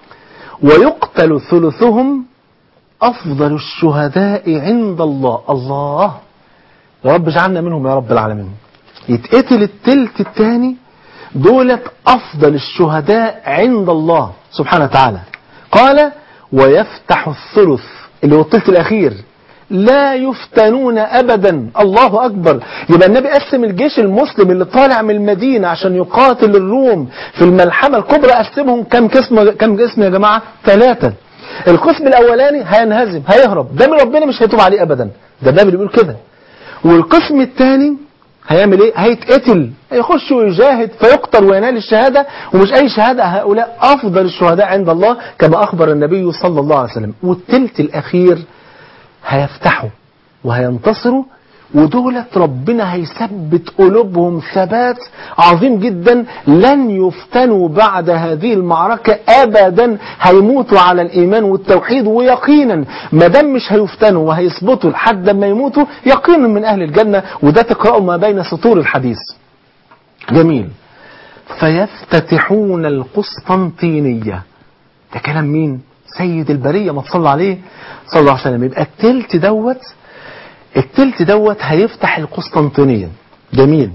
ويقتل ثلثهم أفضل الشهداء عند الله. الله يا رب اجعلنا منهم يا رب العالمين. يتقتل التلت الثاني دولة أفضل الشهداء عند الله سبحانه وتعالى. قال ويفتح الثلث اللي هو الثلث الأخير لا يفتنون أبدا. الله أكبر. يبقى النبي قسم الجيش المسلم اللي طالع من المدينة عشان يقاتل الروم في الملحمة الكبرى، قسمهم كم قسم كم قسم يا جماعة؟ ثلاثة. القسم الأولاني هينهزم هيهرب، ده من ربنا مش هيتوب عليه أبدا، ده النبي بيقول كده. والقسم الثاني هيعمل ايه؟ هيتقتل، هيخش ويجاهد فيقتل وينال الشهادة، ومش أي شهادة، هؤلاء أفضل الشهداء عند الله كما أخبر النبي صلى الله عليه وسلم. والثلث الأخير هيفتحوا وهينتصروا ودولت ربنا هيثبت قلوبهم ثبات عظيم جدا، لن يفتنوا بعد هذه المعركة أبدا، هيموتوا على الإيمان والتوحيد، ويقينا ما دام مش هيفتنوا وهيثبتوا لحد ما يموتوا يقينا من أهل الجنة. وده تقرأوا ما بين سطور الحديث. جميل. فيفتتحون القسطنطينية. ده كلام مين؟ سيد البرية، ما تصلى عليه صلى الله عليه وسلم. يبقى التلت دوت التلت دوت هيفتح القسطنطينية. جميل.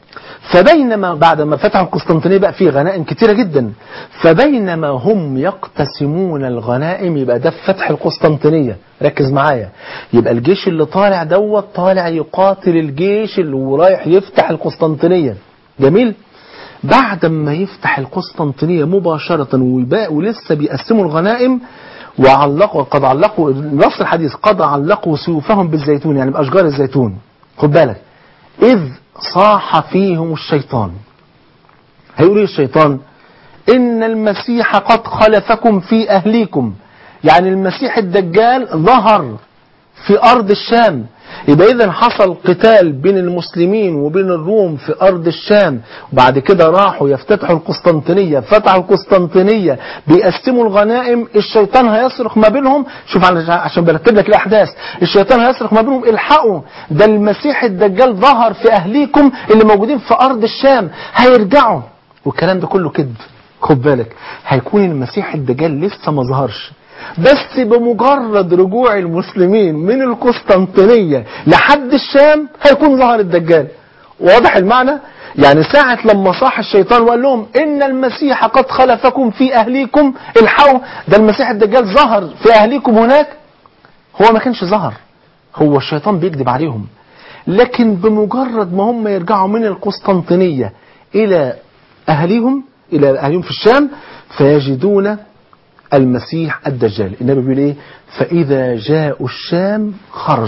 فبينما بعد ما فتحوا القسطنطينية بقى فيه غنائم كتيرة جدا، فبينما هم يقتسمون الغنائم، يبقى ده فتح القسطنطينية. ركز معايا. يبقى الجيش اللي طالع دوت طالع يقاتل الجيش اللي رايح يفتح القسطنطينية. جميل. بعد ما يفتح القسطنطينية مباشرة ويبقى ولسه بيقسموا الغنائم، وعلقوا قد علقوا نص الحديث قد علقوا سيوفهم بالزيتون، يعني بأشجار الزيتون. خد بالك. إذ صاح فيهم الشيطان. هيقول ايه الشيطان؟ إن المسيح قد خلفكم في أهليكم. يعني المسيح الدجال ظهر في أرض الشام. يبقى إذن حصل قتال بين المسلمين وبين الروم في أرض الشام، وبعد كده راحوا يفتتحوا القسطنطينية، فتحوا القسطنطينية، بيقسموا الغنائم. الشيطان هيصرخ ما بينهم، شوف عشان برتب لك الأحداث، الشيطان هيصرخ ما بينهم الحقوا، ده المسيح الدجال ظهر في أهليكم اللي موجودين في أرض الشام، هيرجعوا. والكلام ده كله كذب. خد بالك، هيكون المسيح الدجال لسه ما ظهرش، بس بمجرد رجوع المسلمين من القسطنطينية لحد الشام هيكون ظهر الدجال. واضح المعنى؟ يعني ساعة لما صاح الشيطان وقال لهم إن المسيح قد خلفكم في أهليكم، الحقوا، ده المسيح الدجال ظهر في أهليكم هناك، هو ما كانش ظهر، هو الشيطان بيكذب عليهم. لكن بمجرد ما هم يرجعوا من القسطنطينية إلى أهليهم إلى أهلهم في الشام، فيجدون المسيح الدجال. النبي بيقول ايه؟ فإذا جاءوا الشام خرج.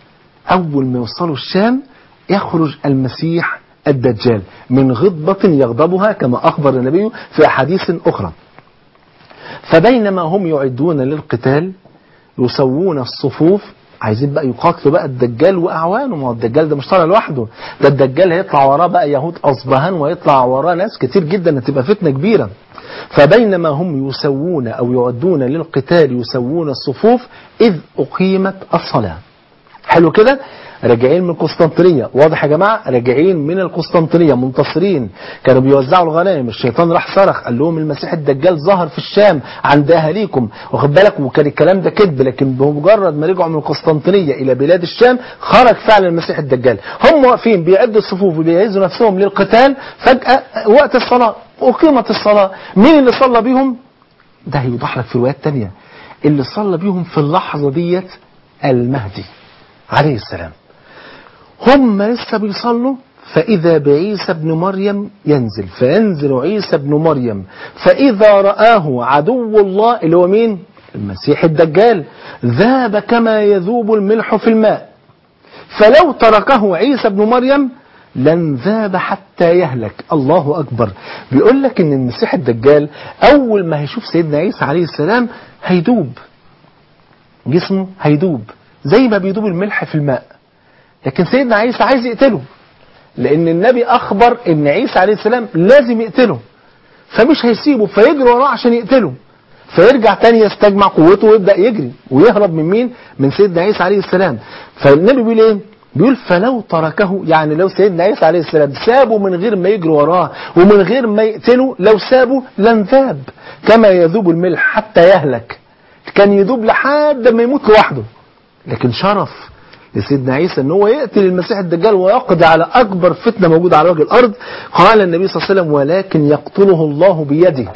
أول ما يوصلوا الشام يخرج المسيح الدجال من غضبة يغضبها، كما أخبر النبي في أحاديث أخرى. فبينما هم يعدون للقتال يسوون الصفوف، عايزين بقى يقاتلوا بقى الدجال وأعوانه. ما هو الدجال ده مش طالع لوحده، ده الدجال هيطلع وراه بقى يهود أصبهان، ويطلع وراه ناس كتير جدا، هتبقى فتنة كبيرة. فبينما هم يسوون أو يعدون للقتال يسوون الصفوف إذ أقيمت الصلاة. حلو كده؟ راجعين من القسطنطينية. واضح يا جماعة؟ راجعين من القسطنطينية منتصرين، كانوا بيوزعوا الغنائم. الشيطان راح صرخ قال لهم المسيح الدجال ظهر في الشام عند أهاليكم، واخد بالك؟ وكان الكلام ده كذب، لكن بمجرد ما رجعوا من القسطنطينية إلى بلاد الشام خرج فعلا المسيح الدجال. هم واقفين بيعدوا الصفوف وبيجهزوا نفسهم للقتال، فجأة وقت الصلاة أقيمت الصلاة. مين اللي صلى بيهم؟ ده هيوضح لك في روايات تانية. اللي صلى بيهم في اللحظة ديت المهدي عليه السلام. هم لسه بيصلوا، فإذا بعيسى ابن مريم ينزل، فينزل عيسى ابن مريم، فإذا رآه عدو الله اللي هو مين؟ المسيح الدجال، ذاب كما يذوب الملح في الماء، فلو تركه عيسى ابن مريم لن ذاب حتى يهلك. الله أكبر. بيقول لك إن المسيح الدجال أول ما هيشوف سيدنا عيسى عليه السلام هيدوب، جسمه هيدوب زي ما بيدوب الملح في الماء. لكن سيدنا عيسى عايز يقتله، لأن النبي أخبر إن عيسى عليه السلام لازم يقتله، فمش هيسيبه، فيجري وراه عشان يقتله، فيرجع تاني يستجمع قوته ويبدأ يجري ويهرب من مين؟ من سيدنا عيسى عليه السلام. فالنبي بيقول ايه؟ بيقول فلو تركه، يعني لو سيدنا عيسى عليه السلام سابه من غير ما يجري وراه ومن غير ما يقتله، لو سابه لانذاب كما يذوب الملح حتى يهلك، كان يذوب لحد ما يموت لوحده. لكن شرف لسيدنا عيسى ان هو يقتل المسيح الدجال ويقضي على اكبر فتنة موجودة على وجه الارض. قال النبي صلى الله عليه وسلم ولكن يقتله الله بيده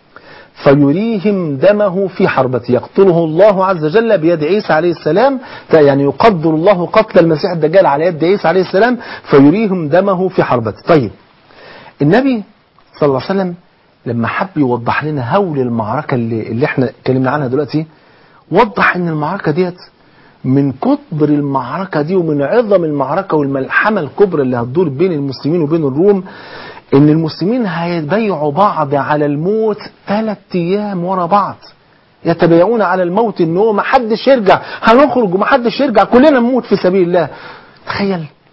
فيريهم دمه في حربته. يقتله الله عز وجل بيد عيسى عليه السلام، يعني يقدر الله قتل المسيح الدجال على يد عيسى عليه السلام فيريهم دمه في حربته. طيب النبي صلى الله عليه وسلم لما حب يوضح لنا هول المعركة اللي, اللي احنا اتكلمنا عنها دلوقتي، وضح ان المعركة ديت من كبر المعركة دي ومن عظم المعركة والملحمة الكبرى اللي هتدور بين المسلمين وبين الروم، ان المسلمين هيبايعوا بعض على الموت ثلاث ايام ورا بعض، يتبايعون على الموت، ان هو ما حدش يرجع، هنخرج وما حدش يرجع، كلنا نموت في سبيل الله. تخيل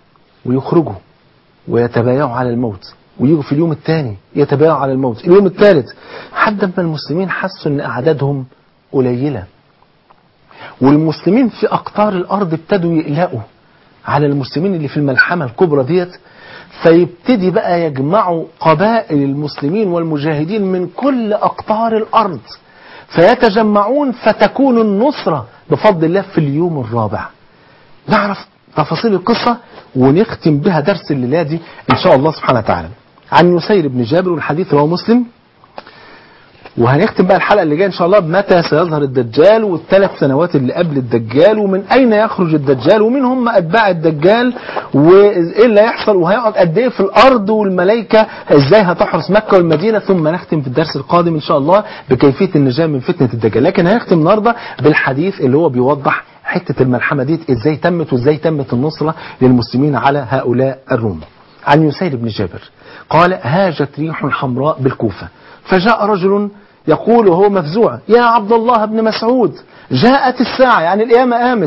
ويخرجوا ويتبايعوا على الموت، ويجوا في اليوم الثاني يتبايعوا على الموت، اليوم الثالث، حتى ما المسلمين حسوا ان اعدادهم قليلة، والمسلمين في اقطار الارض ابتدوا يقلقوا على المسلمين اللي في الملحمة الكبرى ديت، فيبتدي بقى يجمعوا قبائل المسلمين والمجاهدين من كل اقطار الارض فيتجمعون، فتكون النصرة بفضل الله في اليوم الرابع. نعرف تفاصيل القصة ونختم بها درس الليلة دي إن شاء الله سبحانه وتعالى. عن يسير بن جابر، والحديث رواه مسلم. وهنختم بقى الحلقة اللي جاية إن شاء الله بمتى سيظهر الدجال، والثلاث سنوات اللي قبل الدجال، ومن أين يخرج الدجال، ومن هم أتباع الدجال، وإيه اللي هيحصل، وهيقعد قد إيه في الأرض، والملائكة إزاي هتحرس مكة والمدينة. ثم نختم في الدرس القادم إن شاء الله بكيفية النجاة من فتنة الدجال. لكن هنختم النهاردة بالحديث اللي هو بيوضح حتة الملحمة دي ازاي تمت، وازاي تمت النصرة للمسلمين على هؤلاء الروم. عن يسير بن جابر قال: هاجت ريح حمراء بالكوفة، فجاء رجل يقول وهو مفزوع: يا عبد الله بن مسعود، جاءت الساعة، يعني القيامة قامت.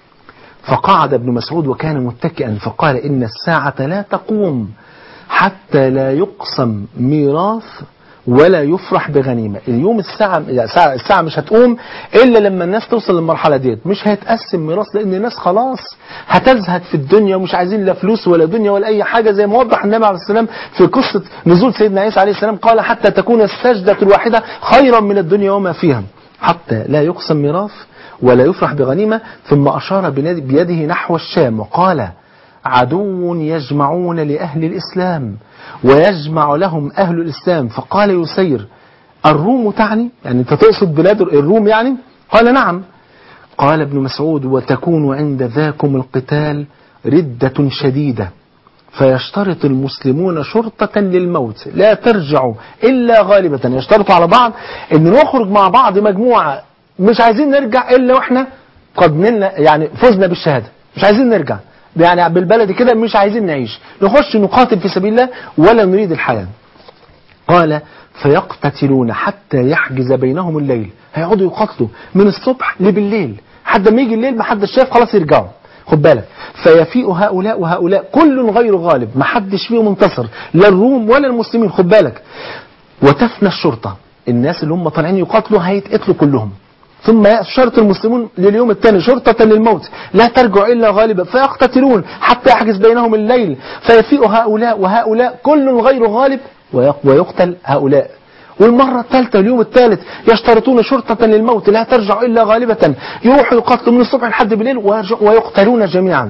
فقعد ابن مسعود وكان متكئا، فقال: إن الساعة لا تقوم حتى لا يقسم ميراث ولا يفرح بغنيمة. اليوم الساعة الساعة مش هتقوم إلا لما الناس توصل للمرحلة ديت، مش هيتقسم ميراث، لأن الناس خلاص هتزهد في الدنيا ومش عايزين لا فلوس ولا دنيا ولا أي حاجة، زي ما وضح النبي عليه السلام في قصة نزول سيدنا عيسى عليه السلام، قال: حتى تكون السجدة الواحدة خيرا من الدنيا وما فيها، حتى لا يقسم ميراث ولا يفرح بغنيمة. ثم أشار بيده نحو الشام وقال: عدو يجمعون لأهل الإسلام ويجمع لهم أهل الإسلام. فقال يسير: الروم تعني؟ يعني أنت تقصد بلاد الروم يعني؟ قال: نعم. قال ابن مسعود: وتكون عند ذاكم القتال ردة شديدة، فيشترط المسلمون شرطة للموت لا ترجع إلا غالبة. يشترطوا على بعض أن نخرج مع بعض مجموعة مش عايزين نرجع إلا وإحنا قد نلنا يعني فزنا بالشهادة، مش عايزين نرجع، يعني بالبلد كده مش عايزين نعيش، نخش نقاتل في سبيل الله ولا نريد الحياة. قال: فيقتتلون حتى يحجز بينهم الليل، هيقعدوا يقاتلوا من الصبح لبالليل، حتى ما يجي الليل ما حدش شايف، خلاص يرجعوا. خد بالك، فيفيء هؤلاء وهؤلاء كل غير غالب، ما حدش فيهم منتصر، لا الروم ولا المسلمين. خد بالك، وتفنى الشرطة، الناس اللي هم طالعين يقاتلوا هيتقتلوا كلهم. ثم يشترط المسلمون لليوم الثاني شرطة للموت لا ترجع إلا غالبا، فيقتتلون حتى يحجز بينهم الليل، فيفيء هؤلاء وهؤلاء كل غير غالب ويقتل هؤلاء. والمرة الثالثة اليوم الثالث يشترطون شرطة للموت لا ترجع إلا غالبة، يروحوا يقتلوا من الصبح لحد بالليل ويقتلون جميعا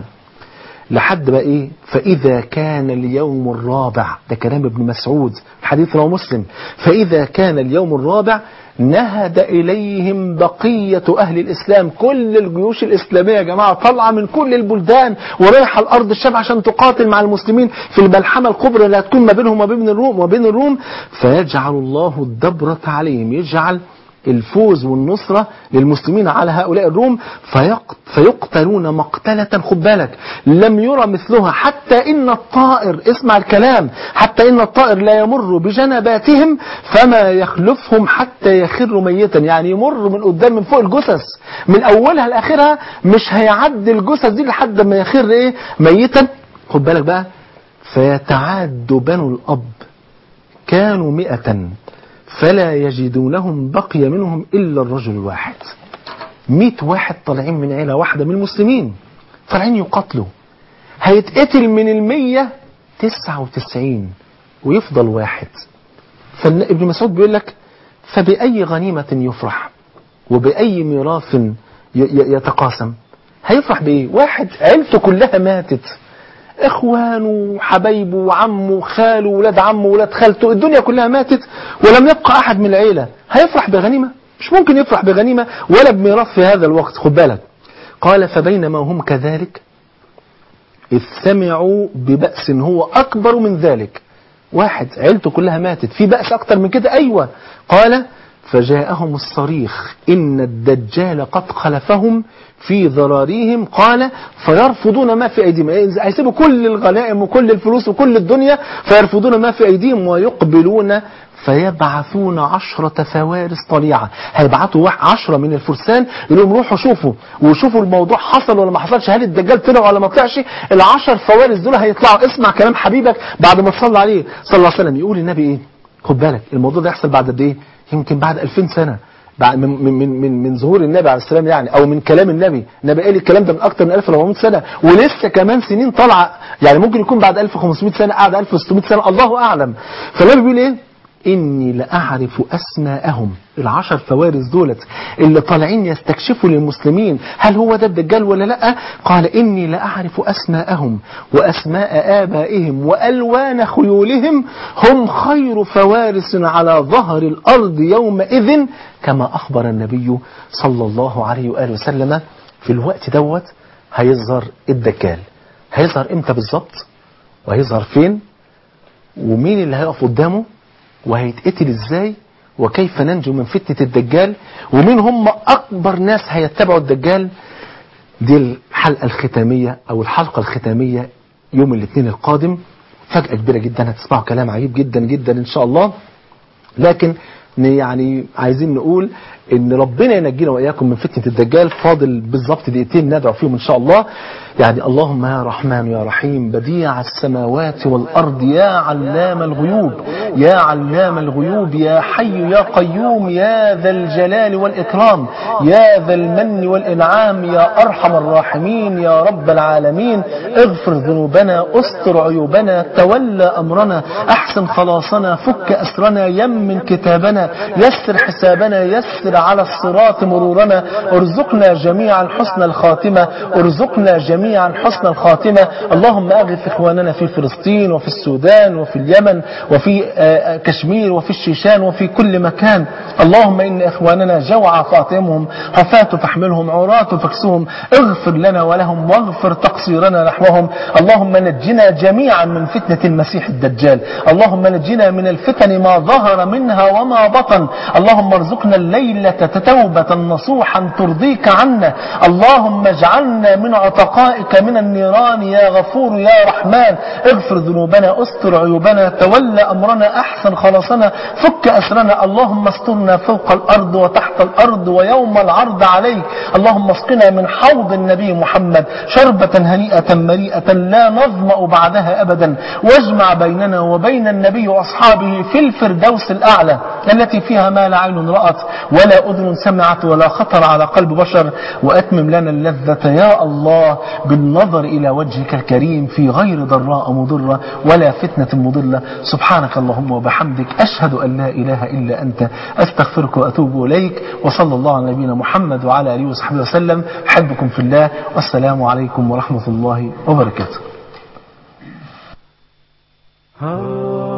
لحد بقى إيه؟ فإذا كان اليوم الرابع، ده كلام ابن مسعود، الحديث رواه مسلم، فإذا كان اليوم الرابع نهد إليهم بقية أهل الإسلام، كل الجيوش الإسلامية يا جماعة طالعة من كل البلدان ورايحة الأرض الشام عشان تقاتل مع المسلمين في الملحمة الكبرى اللي هتكون ما بينهم وبين الروم وبين الروم فيجعل الله الدبرة عليهم، يجعل الفوز والنصرة للمسلمين على هؤلاء الروم، فيقتلون مقتلة، خد بالك، لم يرى مثلها، حتى إن الطائر، اسمع الكلام، حتى إن الطائر لا يمر بجنباتهم فما يخلفهم حتى يخر ميتا، يعني يمر من قدام من فوق الجثث من أولها لآخرها، مش هيعدي الجثث دي لحد ما يخر إيه ميتا. خد بالك بقى، فيتعاد بنو الأب كانوا مئة فلا يجدونهم بقي منهم إلا الرجل الواحد. مئة واحد طالعين من عيلة واحدة من المسلمين طالعين يقتلوا، هيتقتل من المية تسعة وتسعين ويفضل واحد. فابن مسعود بيقول لك: فبأي غنيمة يفرح وبأي ميراث يتقاسم؟ هيفرح بإيه؟ واحد عيلته كلها ماتت، اخوانه وحبايبه وعمه وخاله وولاد عمه وولاد خالته، الدنيا كلها ماتت ولم يبقى احد من العيلة، هيفرح بغنيمة؟ مش ممكن يفرح بغنيمة ولا بميراث في هذا الوقت. خد بالك، قال: فبينما هم كذلك إذ سمعوا ببأس هو أكبر من ذلك. واحد عيلته كلها ماتت، في بأس أكتر من كده؟ أيوة. قال: فجاءهم الصريخ إن الدجال قد خلفهم في ذراريهم قال فيرفضون ما في أيديهم، هيسيبوا كل الغنائم وكل الفلوس وكل الدنيا فيرفضون ما في أيديهم ويقبلون فيبعثون عشرة فوارس طليعة، هيبعثوا عشرة من الفرسان يقولوا لهم روحوا شوفوا وشوفوا الموضوع حصل ولا ما حصلش، هل الدجال طلع ولا ما طلعش. العشر فوارس دول هيطلعوا. اسمع كلام حبيبك بعد ما تصلى عليه صلى الله عليه وسلم. يقول النبي ايه؟ خد بالك الموضوع ده يحصل بعد قد ايه؟ يمكن بعد ألفين سنة بعد من من من من ظهور النبي عليه السلام يعني، او من كلام النبي. النبي قال الكلام ده من اكتر من ألف وأربعمائة سنة، ولسه كمان سنين طالعه يعني، ممكن يكون بعد ألف وخمسمائة سنة، قعد ألف وستمائة سنة، الله اعلم. فالنبي بيقول ايه؟ إني لأعرف أسماءهم. العشر فوارس دولت اللي طالعين يستكشفوا للمسلمين هل هو ده الدجال ولا لا. قال إني لأعرف أسماءهم وأسماء آبائهم وألوان خيولهم، هم خير فوارس على ظهر الأرض يومئذ كما أخبر النبي صلى الله عليه وآله وسلم. في الوقت دوت هيظهر الدجال. هيظهر إمتى بالظبط؟ وهيظهر فين؟ ومين اللي هيقف قدامه؟ وهيتقتل ازاي؟ وكيف ننجو من فتنة الدجال؟ ومين هم اكبر ناس هيتبعوا الدجال؟ دي الحلقة الختامية او الحلقة الختامية يوم الاثنين القادم. فجأة كبيرة جدا، هتسمعوا كلام عجيب جدا جدا ان شاء الله. لكن يعني عايزين نقول ان ربنا ينجينا واياكم من فتنة الدجال. فاضل بالظبط دقيقتين ندعو فيهم ان شاء الله. يعني اللهم يا رحمن يا رحيم بديع السماوات والارض يا علام الغيوب يا علام الغيوب يا حي يا قيوم يا ذا الجلال والاكرام يا ذا المن والانعام يا ارحم الراحمين يا رب العالمين. اغفر ذنوبنا، استر عيوبنا، تولى امرنا، احسن خلاصنا، فك اسرنا، يمن كتابنا، يسر حسابنا، يسر على الصراط مرورنا، ارزقنا جميعا حسن الخاتمة، ارزقنا جميعا حسن الخاتمة. اللهم اغث اخواننا في فلسطين وفي السودان وفي اليمن وفي كشمير وفي الشيشان وفي كل مكان. اللهم ان اخواننا جوعى فاطعمهم، حفاة فاحملهم، عراة فاكسهم، اغفر لنا ولهم واغفر تقصيرنا نحوهم. اللهم نجنا جميعا من فتنة المسيح الدجال. اللهم نجنا من الفتن ما ظهر منها وما بطن. اللهم ارزقنا الليلة توبة نصوحا ترضيك عنا. اللهم اجعلنا من عتقائك من النيران يا غفور يا رحمن. اغفر ذنوبنا، استر عيوبنا، تولى امرنا، احسن خلاصنا، فك اسرنا. اللهم استرنا فوق الارض وتحت الارض ويوم العرض عليك. اللهم اسقنا من حوض النبي محمد شربة هنيئة مريئة لا نظمأ بعدها ابدا، واجمع بيننا وبين النبي واصحابه في الفردوس الاعلى التي فيها ما لا عين رأت ولا اذن سمعت ولا خطر على قلب بشر. واتمم لنا اللذة يا الله بالنظر إلى وجهك الكريم في غير ضراء مضرة ولا فتنة مضلة. سبحانك اللهم وبحمدك، أشهد أن لا إله إلا أنت، أستغفرك وأتوب إليك. وصلى الله على نبينا محمد وعلى آله وصحبه وسلم. أحبكم في الله، والسلام عليكم ورحمة الله وبركاته.